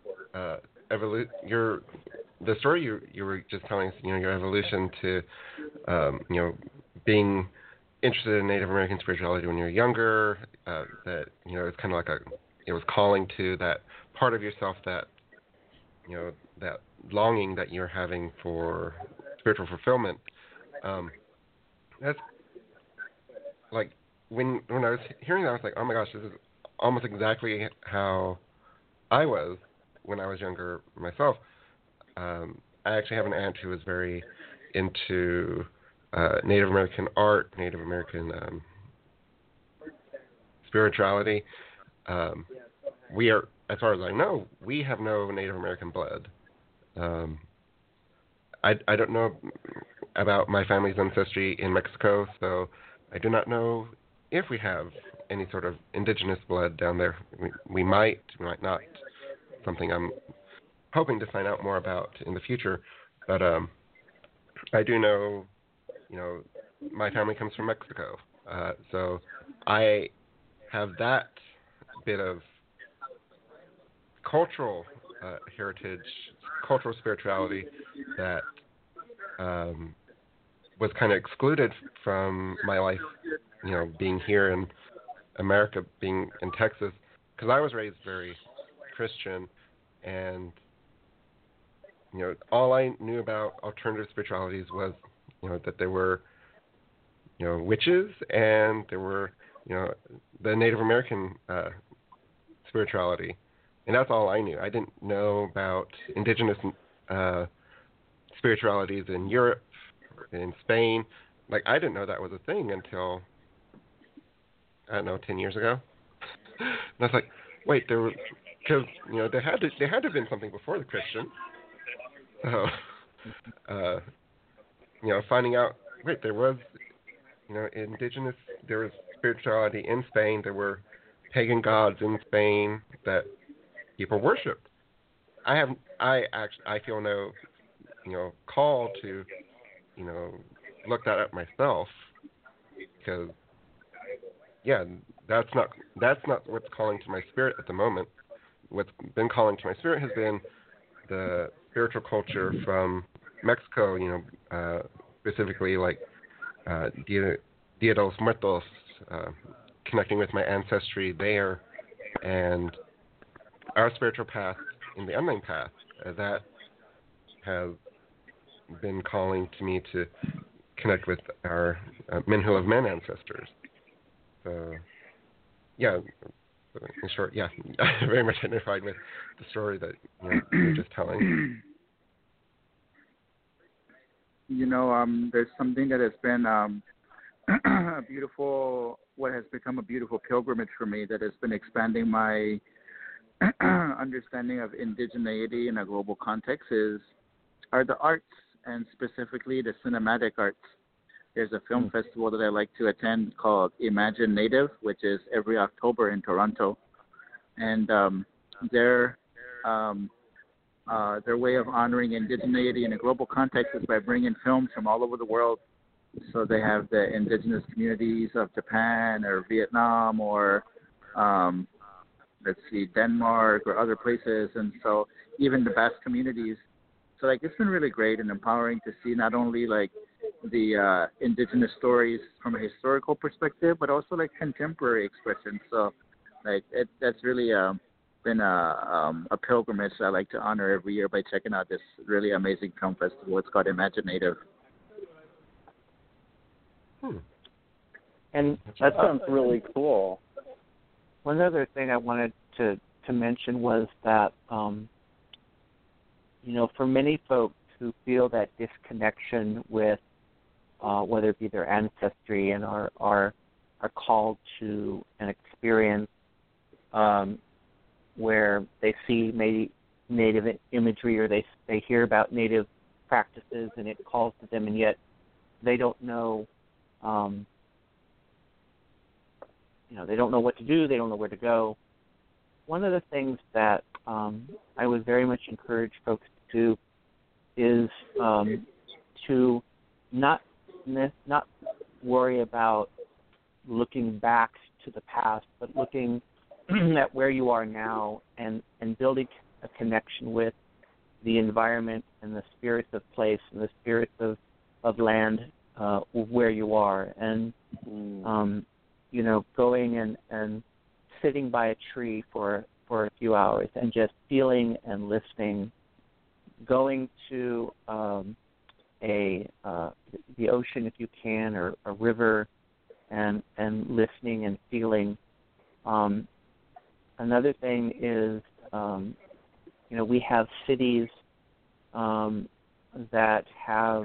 the story you were just telling us, your evolution to being interested in Native American spirituality when you were younger, that it's kind of like it was calling to that part of yourself, that that longing that you're having for spiritual fulfillment. That's like when I was hearing that, I was like, oh my gosh, this is almost exactly how I was when I was younger myself. I actually have an aunt who was very into Native American art, Native American spirituality. We are, as far as I know, we have no Native American blood. I don't know about my family's ancestry in Mexico, so I do not know if we have any sort of indigenous blood down there. We might not. Something I'm hoping to find out more about in the future. But I do know, my family comes from Mexico. So I have that bit of cultural heritage, cultural spirituality that was kind of excluded from my life, being here in America, being in Texas, because I was raised very Christian, and all I knew about alternative spiritualities was that there were witches, and there were the Native American spirituality, and that's all I knew. I didn't know about indigenous spiritualities in Europe, in Spain. Like, I didn't know that was a thing until, I don't know, 10 years ago. And I was like, wait, there were, because there had to have been something before the Christian. So, finding out, wait, there was, indigenous, there was spirituality in Spain. There were pagan gods in Spain that people worshipped. I feel no, call to, look that up myself, because, that's not what's calling to my spirit at the moment. What's been calling to my spirit has been the spiritual culture from Mexico, specifically like Dia de los Muertos, connecting with my ancestry there, and our spiritual path in the unnamed path, that has been calling to me to connect with our men who have men ancestors. So, in short, I'm very much identified with the story that you're just telling. There's something that has been a beautiful, what has become a beautiful pilgrimage for me, that has been expanding my understanding of indigeneity in a global context are the arts, and specifically the cinematic arts. There's a film festival that I like to attend called Imagine Native, which is every October in Toronto. And their way of honoring indigeneity in a global context is by bringing films from all over the world. So they have the indigenous communities of Japan or Vietnam or, Denmark or other places. And so even the Basque communities. So, it's been really great and empowering to see not only, the indigenous stories from a historical perspective, but also, contemporary expression. So, that's really been a pilgrimage I like to honor every year by checking out this really amazing film festival. It's called Imagine Native. And that sounds really cool. one other thing I wanted to mention was that, for many folks who feel that disconnection with whether it be their ancestry and are called to an experience where they see maybe native imagery or they hear about native practices and it calls to them, and yet they don't know, they don't know what to do, they don't know where to go. One of the things that I would very much encourage folks to do is to not worry about looking back to the past, but looking at where you are now and building a connection with the environment and the spirits of place and the spirits of land where you are. And, going and sitting by a tree for a few hours and just feeling and listening, going to the ocean if you can, or a river, and listening and feeling. Another thing is, we have cities that have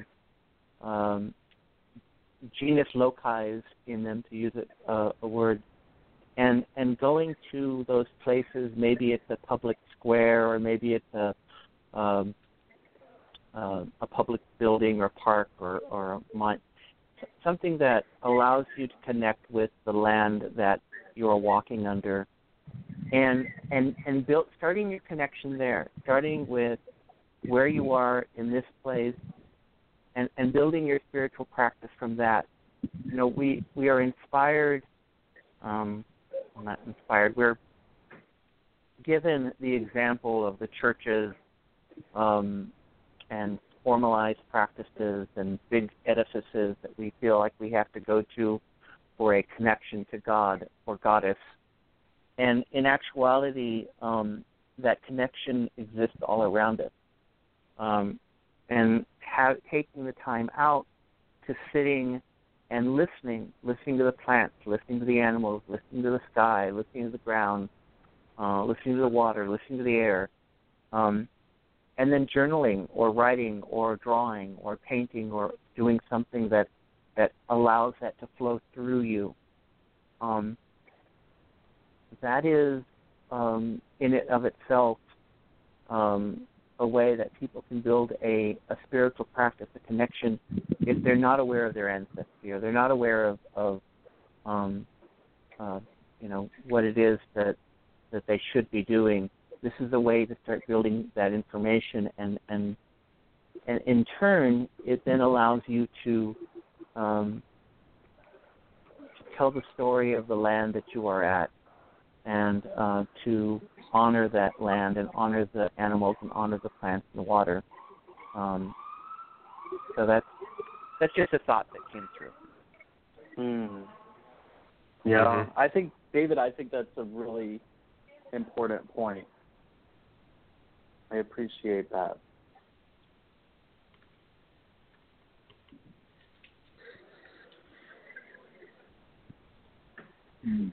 genus loci in them, to use a word, and going to those places. Maybe it's a public square, or maybe it's a public building or park or something that allows you to connect with the land that you are walking under, and starting your connection there, starting with where you are in this place, and building your spiritual practice from that. We are inspired. Not inspired. We're given the example of the churches and formalized practices and big edifices that we feel like we have to go to for a connection to God or Goddess. And in actuality, that connection exists all around us. And taking the time out to sitting and listening to the plants, listening to the animals, listening to the sky, listening to the ground, listening to the water, listening to the air, and then journaling or writing or drawing or painting or doing something that allows that to flow through you. That is, in it of itself, a way that people can build a spiritual practice, a connection, if they're not aware of their ancestry or they're not aware of what it is that they should be doing. This is a way to start building that information, and in turn, it then allows you to tell the story of the land that you are at, and to honor that land and honor the animals and honor the plants and the water. So that's just a thought that came through. Yeah, Mm-hmm. I think, David, that's a really important point. I appreciate that. And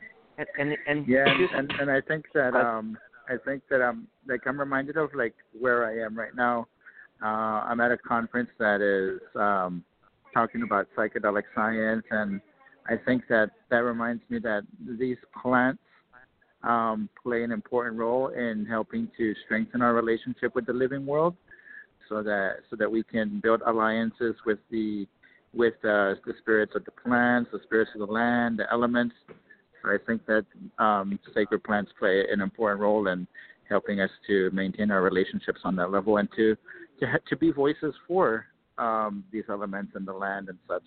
I think that I'm reminded of where I am right now. I'm at a conference that is talking about psychedelic science, and I think that reminds me that these plants play an important role in helping to strengthen our relationship with the living world, so that we can build alliances with the spirits of the plants, the spirits of the land, the elements. So I think that sacred plants play an important role in helping us to maintain our relationships on that level, and to be voices for these elements in the land and such.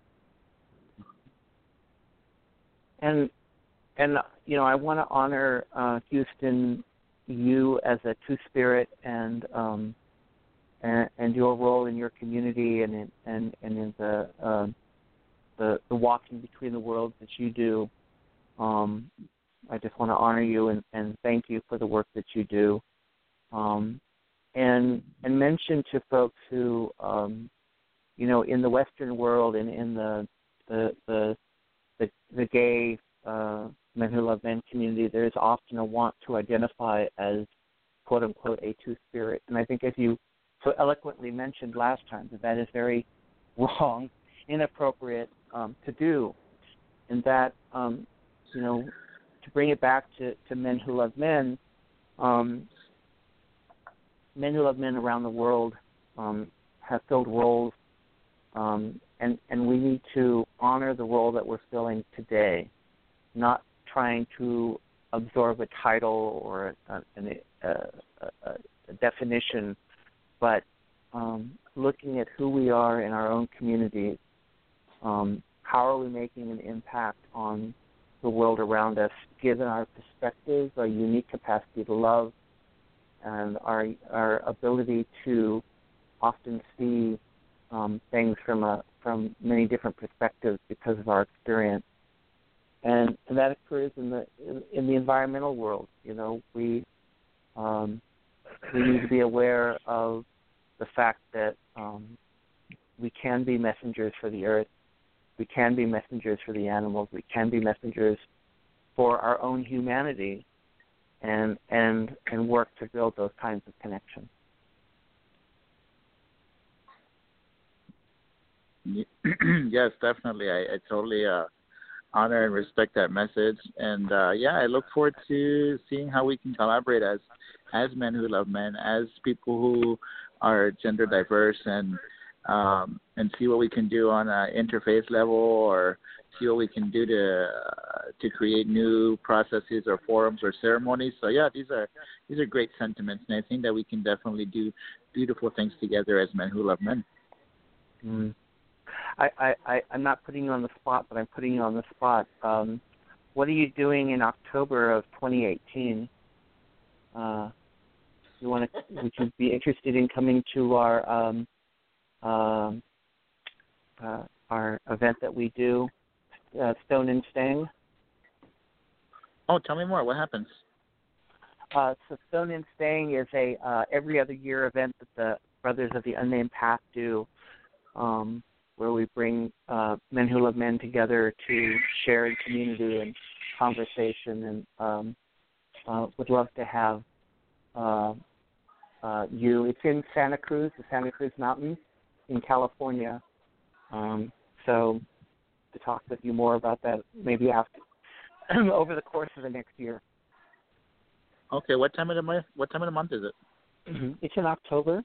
And I want to honor Houston, you as a Two-Spirit, and your role in your community and in the walking between the worlds that you do. I just want to honor you and thank you for the work that you do, and mention to folks who, in the Western world and in the gay Men Who Love Men community, there is often a want to identify as, quote-unquote, a two-spirit. And I think as you so eloquently mentioned last time, that is very wrong, inappropriate to do. And that, to bring it back to Men Who Love Men, Men Who Love Men around the world have filled roles, and we need to honor the role that we're filling today, not trying to absorb a title or a definition, but looking at who we are in our own communities. How are we making an impact on the world around us, given our perspectives, our unique capacity to love, and our ability to often see things from many different perspectives because of our experience, and that occurs in the environmental world. We need to be aware of the fact that we can be messengers for the earth, we can be messengers for the animals, we can be messengers for our own humanity, and work to build those kinds of connections. Yes, definitely. I totally honor and respect that message, and I look forward to seeing how we can collaborate as Men Who Love Men, as people who are gender diverse, and see what we can do on an interfaith level, or see what we can do to create new processes or forums or ceremonies. So these are great sentiments, and I think that we can definitely do beautiful things together as Men Who Love Men. Mm. I'm not putting you on the spot, but I'm putting you on the spot. What are you doing in October of 2018? Would you be interested in coming to our event that we do, Stone and Stang? Oh, tell me more. What happens? So Stone and Stang is a every other year event that the Brothers of the Unnamed Path do, where we bring Men Who Love Men together to share in community and conversation, and would love to have you. It's in Santa Cruz, the Santa Cruz Mountains in California. So to talk with you more about that maybe after over the course of the next year. Okay, what time of the month is it? It's in October.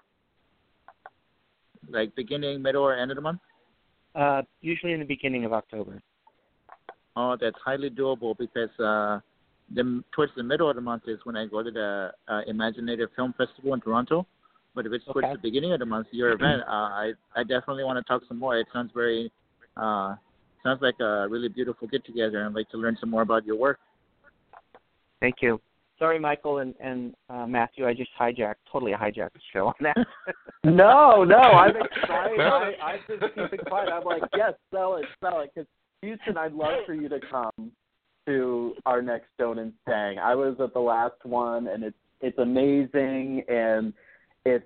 Like beginning, middle, or end of the month? Usually in the beginning of October. Oh, that's highly doable, because towards the middle of the month is when I go to the Imaginative Film Festival in Toronto. But if it's towards the beginning of the month, your event, I definitely want to talk some more. It sounds sounds like a really beautiful get together, and I'd like to learn some more about your work. Thank you. Sorry, Michael and Matthew, I just totally hijacked the show on that. No, I'm excited. I just keep it quiet. I'm like, yes, sell it. Because Houston, I'd love for you to come to our next Stone and Stang. I was at the last one, and it's amazing, and it's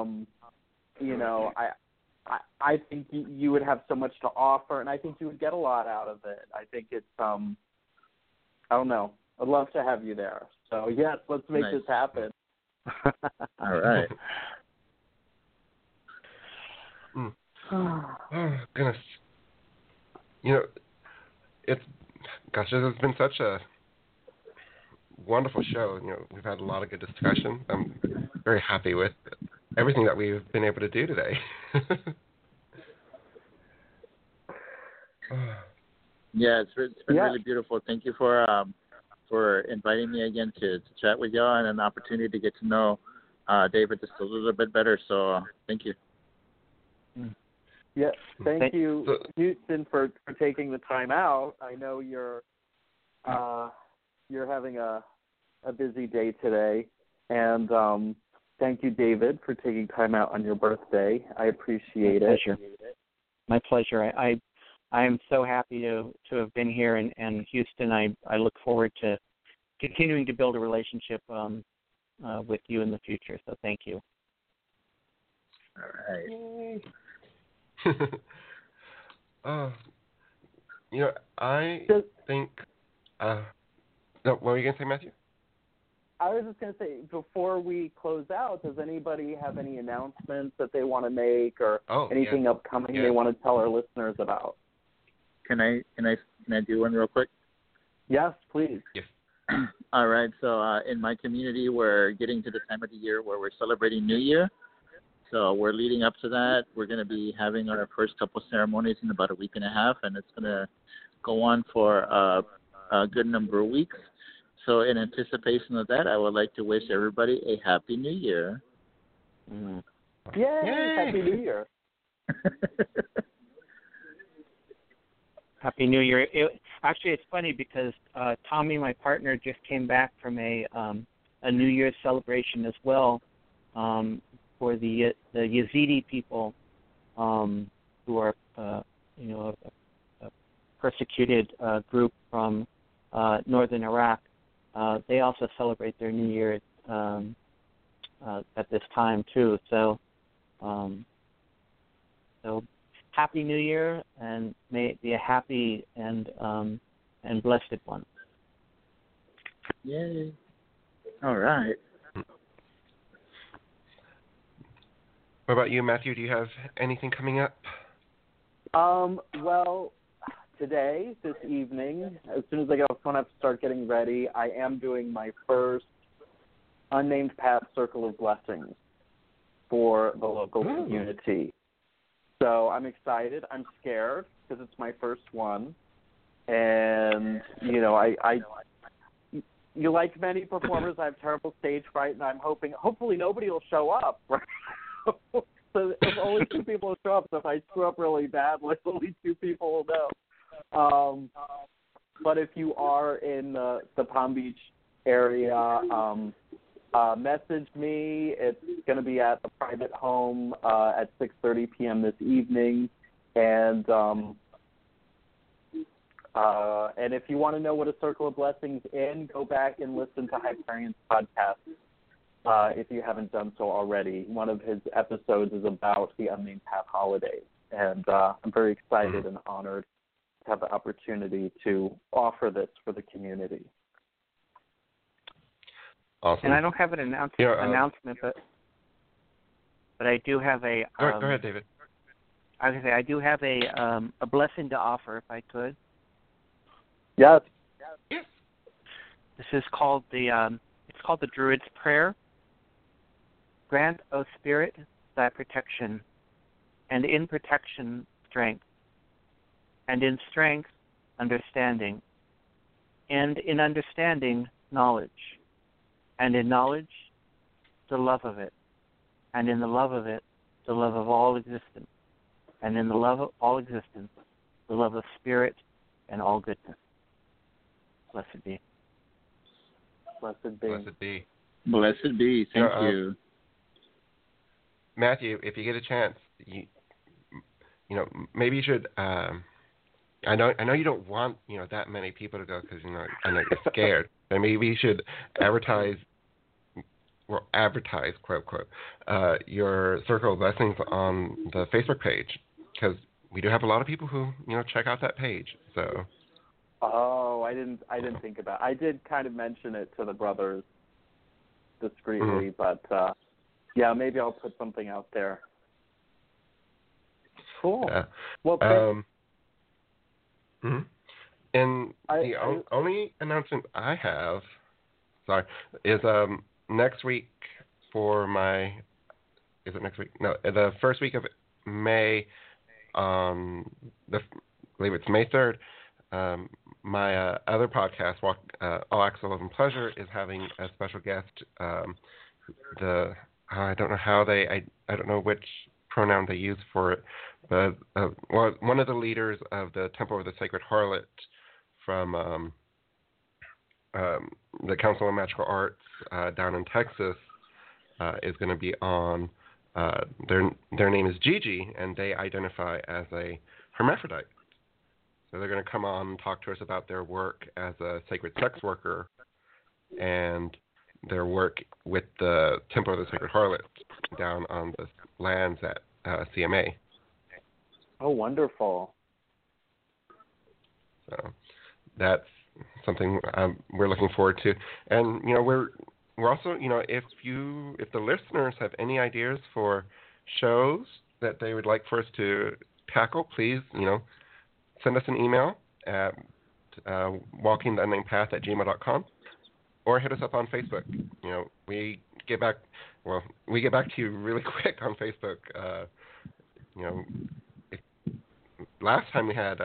I think you would have so much to offer, and I think you would get a lot out of it. I think it's I don't know. I'd love to have you there. So yes, let's make this happen. All right. Oh goodness. This has been such a wonderful show. We've had a lot of good discussion. I'm very happy with everything that we've been able to do today. Yeah, it's been really beautiful. Thank you for inviting me again to chat with y'all, and an opportunity to get to know David just a little bit better. So thank you. Yeah, thank you, Houston, for taking the time out. I know you're having a busy day today, and thank you, David, for taking time out on your birthday. I appreciate it. My pleasure. I am so happy to have been here, and Houston, I look forward to continuing to build a relationship with you in the future. So thank you. All right. I think No, what were you going to say, Matthew? I was just going to say, before we close out, does anybody have any announcements that they want to make or anything upcoming they want to tell our listeners about? Can I do one real quick? Yes, please. Yes. All right. So in my community, we're getting to the time of the year where we're celebrating New Year. So we're leading up to that. We're going to be having our first couple ceremonies in about a week and a half, and it's going to go on for a good number of weeks. So in anticipation of that, I would like to wish everybody a Happy New Year. Mm. Yay! Happy New Year. Happy New Year. Actually, it's funny because Tommy, my partner, just came back from a New Year's celebration as well for the Yazidi people who are, a persecuted group from northern Iraq. They also celebrate their New Year at this time too. So Happy New Year, and may it be a happy and blessed one. Yay! All right. What about you, Matthew? Do you have anything coming up? Well, today, this evening, as soon as I get off the phone, I have to start getting ready. I am doing my first Unnamed Path Circle of Blessings for the local community. So I'm excited. I'm scared because it's my first one. And, you like many performers, I have terrible stage fright, and I'm hopefully nobody will show up, right? So if only 2 people will show up, so if I screw up really bad, only 2 people will know. But if you are in the Palm Beach area, message me. It's going to be at a private home at 6:30 p.m. this evening. And if you want to know what a Circle of Blessings is, go back and listen to Hyperion's podcast if you haven't done so already. One of his episodes is about the Unnamed Path holidays. And I'm very excited and honored to have the opportunity to offer this for the community. Awesome. And I don't have an announcement, but I do have a. Go ahead, David. I was going to say I do have a blessing to offer, if I could. Yes. This is called the Druid's Prayer. Grant, O Spirit, thy protection, and in protection strength, and in strength understanding, and in understanding knowledge, and in knowledge the love of it, and in the love of it the love of all existence, and in the love of all existence the love of spirit and all goodness. Blessed be. Blessed be. Blessed be. Blessed be. Thank you. Matthew, if you get a chance, maybe you should. I know you don't want that many people to go because I know you're scared. But maybe you should advertise, quote quote, your Circle of Blessings on the Facebook page, because we do have a lot of people who check out that page. So. Oh, I didn't think about it. I did kind of mention it to the brothers discreetly, but yeah, maybe I'll put something out there. Cool. Yeah. Well, and the only announcement I have, is next week for my. Is it next week? No, the first week of May. I believe it's May 3rd. My other podcast, All Acts of Love and Pleasure, is having a special guest. I don't know I don't know which pronoun they use for it, but one of the leaders of the Temple of the Sacred Harlot from the Council of Magical Arts down in Texas is going to be on. Their name is Gigi, and they identify as a hermaphrodite. So they're going to come on and talk to us about their work as a sacred sex worker and their work with the Temple of the Sacred Harlot down on the lands at CMA. Oh, wonderful. So that's something we're looking forward to. And we're also, if the listeners have any ideas for shows that they would like for us to tackle, please, send us an email at walkingtheunnamepath@gmail.com, or hit us up on Facebook. We get back to you really quick on Facebook. Last time we had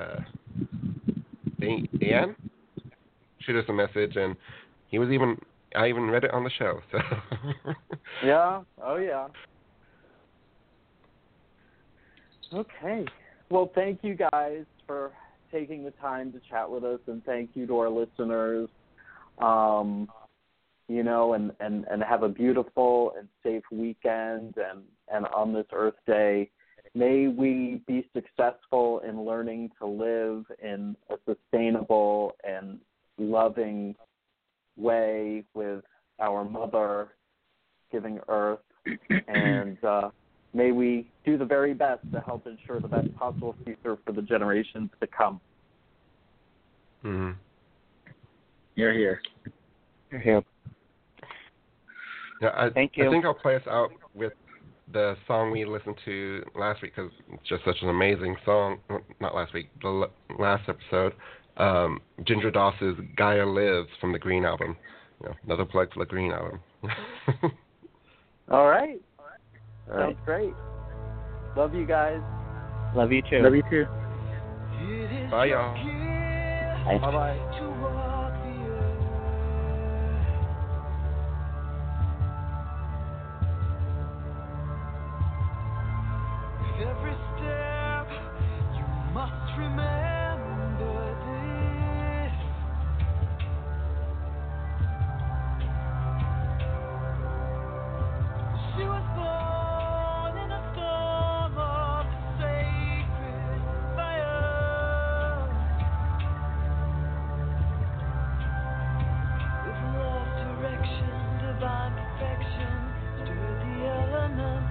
Dan shoot us a message, and I even read it on the show. So yeah, oh yeah. Okay. Well, thank you guys for taking the time to chat with us, and thank you to our listeners. And have a beautiful and safe weekend, and on this Earth Day, may we be successful in learning to live in a sustainable and loving way with our Mother, giving Earth, and may we do the very best to help ensure the best possible future for the generations to come. Mm-hmm. You're here. You're here. Yeah, Thank you. I think I'll play us out with the song we listened to last week, because it's just such an amazing song. Not last week, the last episode. Ginger Doss's Gaia Lives from the Green Album. Another plug for the Green Album. All right. Sounds great. Love you guys. Love you too. Love you too. Bye, y'all. Bye. Bye-bye. Every step you must remember this. She was born in a storm of sacred fire. With love, direction, divine perfection, stir the elements.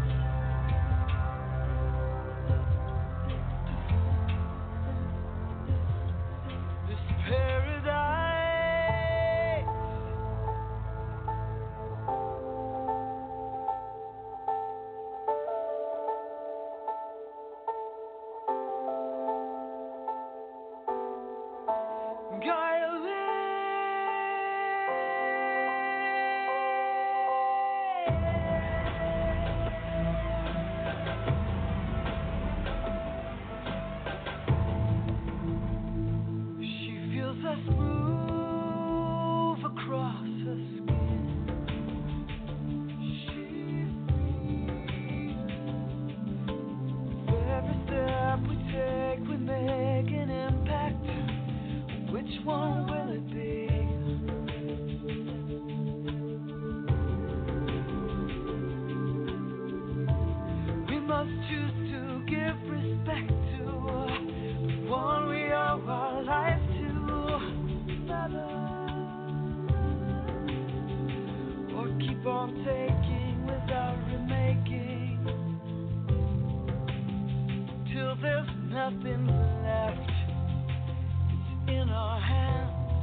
Nothing left, it's in our hands.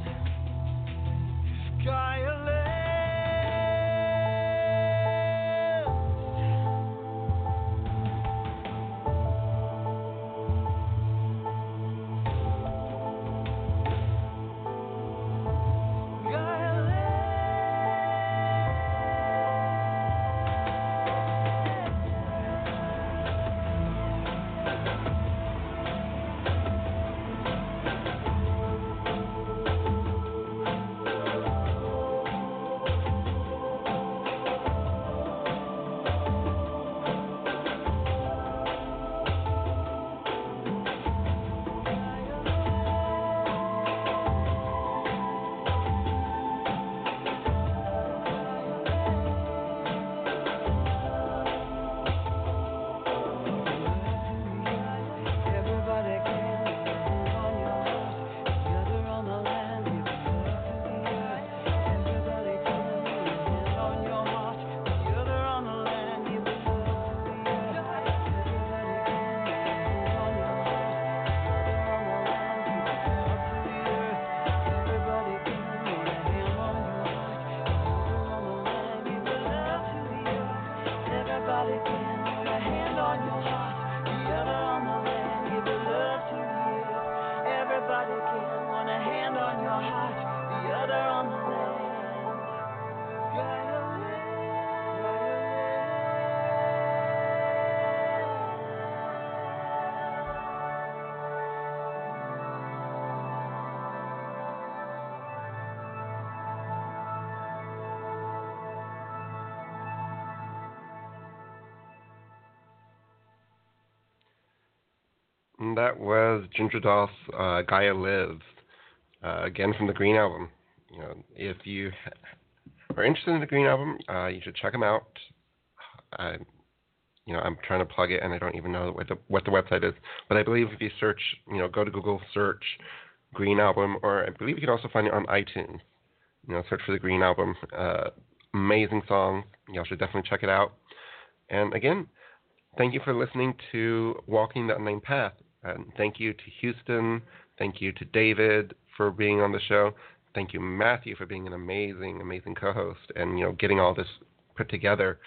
Gaia lives. And that was Ginger Doss, Gaia Lives, again from the Green Album. You know, if you are interested in the Green Album, you should check them out. I'm trying to plug it, and I don't even know what the website is. But I believe if you search, go to Google, search Green Album, or I believe you can also find it on iTunes. Search for the Green Album. Amazing song. Y'all should definitely check it out. And again, thank you for listening to Walking the Unnamed Path. And thank you to Houston. Thank you to David for being on the show. Thank you, Matthew, for being an amazing, amazing co-host and, getting all this put together.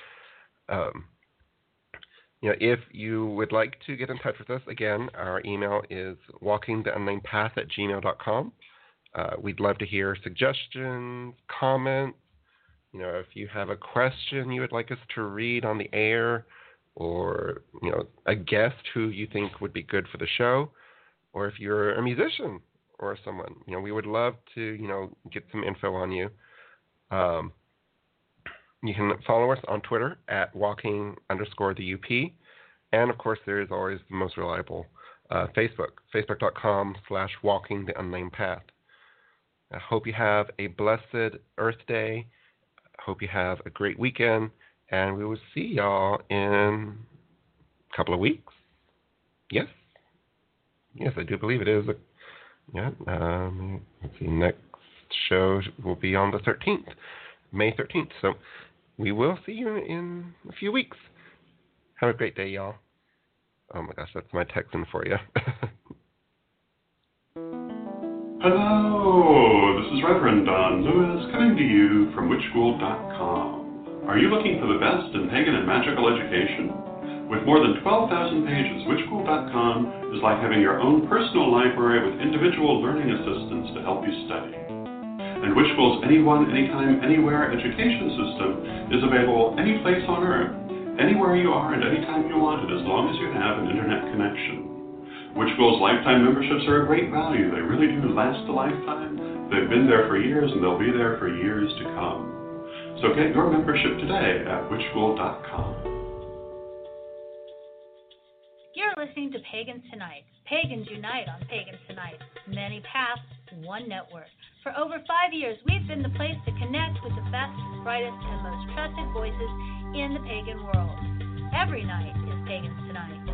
If you would like to get in touch with us, again, our email is walkingtheunnamedpath@gmail.com. We'd love to hear suggestions, comments. If you have a question you would like us to read on the air, or, a guest who you think would be good for the show, or if you're a musician or someone, we would love to, get some info on you. You can follow us on Twitter at walking_the UP. And, of course, there is always the most reliable Facebook, facebook.com/walkingtheunnamedpath. I hope you have a blessed Earth Day. I hope you have a great weekend. And we will see y'all in a couple of weeks. Yes? Yes, I do believe it is. Let's see, next show will be on the 13th, May 13th. So we will see you in a few weeks. Have a great day, y'all. Oh my gosh, that's my texting for you. Hello, this is Reverend Don Lewis coming to you from witchschool.com. Are you looking for the best in pagan and magical education? With more than 12,000 pages, witchschool.com is like having your own personal library with individual learning assistants to help you study. And Witchschool's Anyone, Anytime, Anywhere education system is available any place on Earth, anywhere you are and anytime you want it, as long as you have an internet connection. Witchschool's lifetime memberships are a great value. They really do last a lifetime. They've been there for years, and they'll be there for years to come. So get your membership today at witchschool.com. You're listening to Pagans Tonight. Pagans unite on Pagans Tonight. Many paths, one network. For over 5 years, we've been the place to connect with the best, brightest, and most trusted voices in the pagan world. Every night is Pagans Tonight.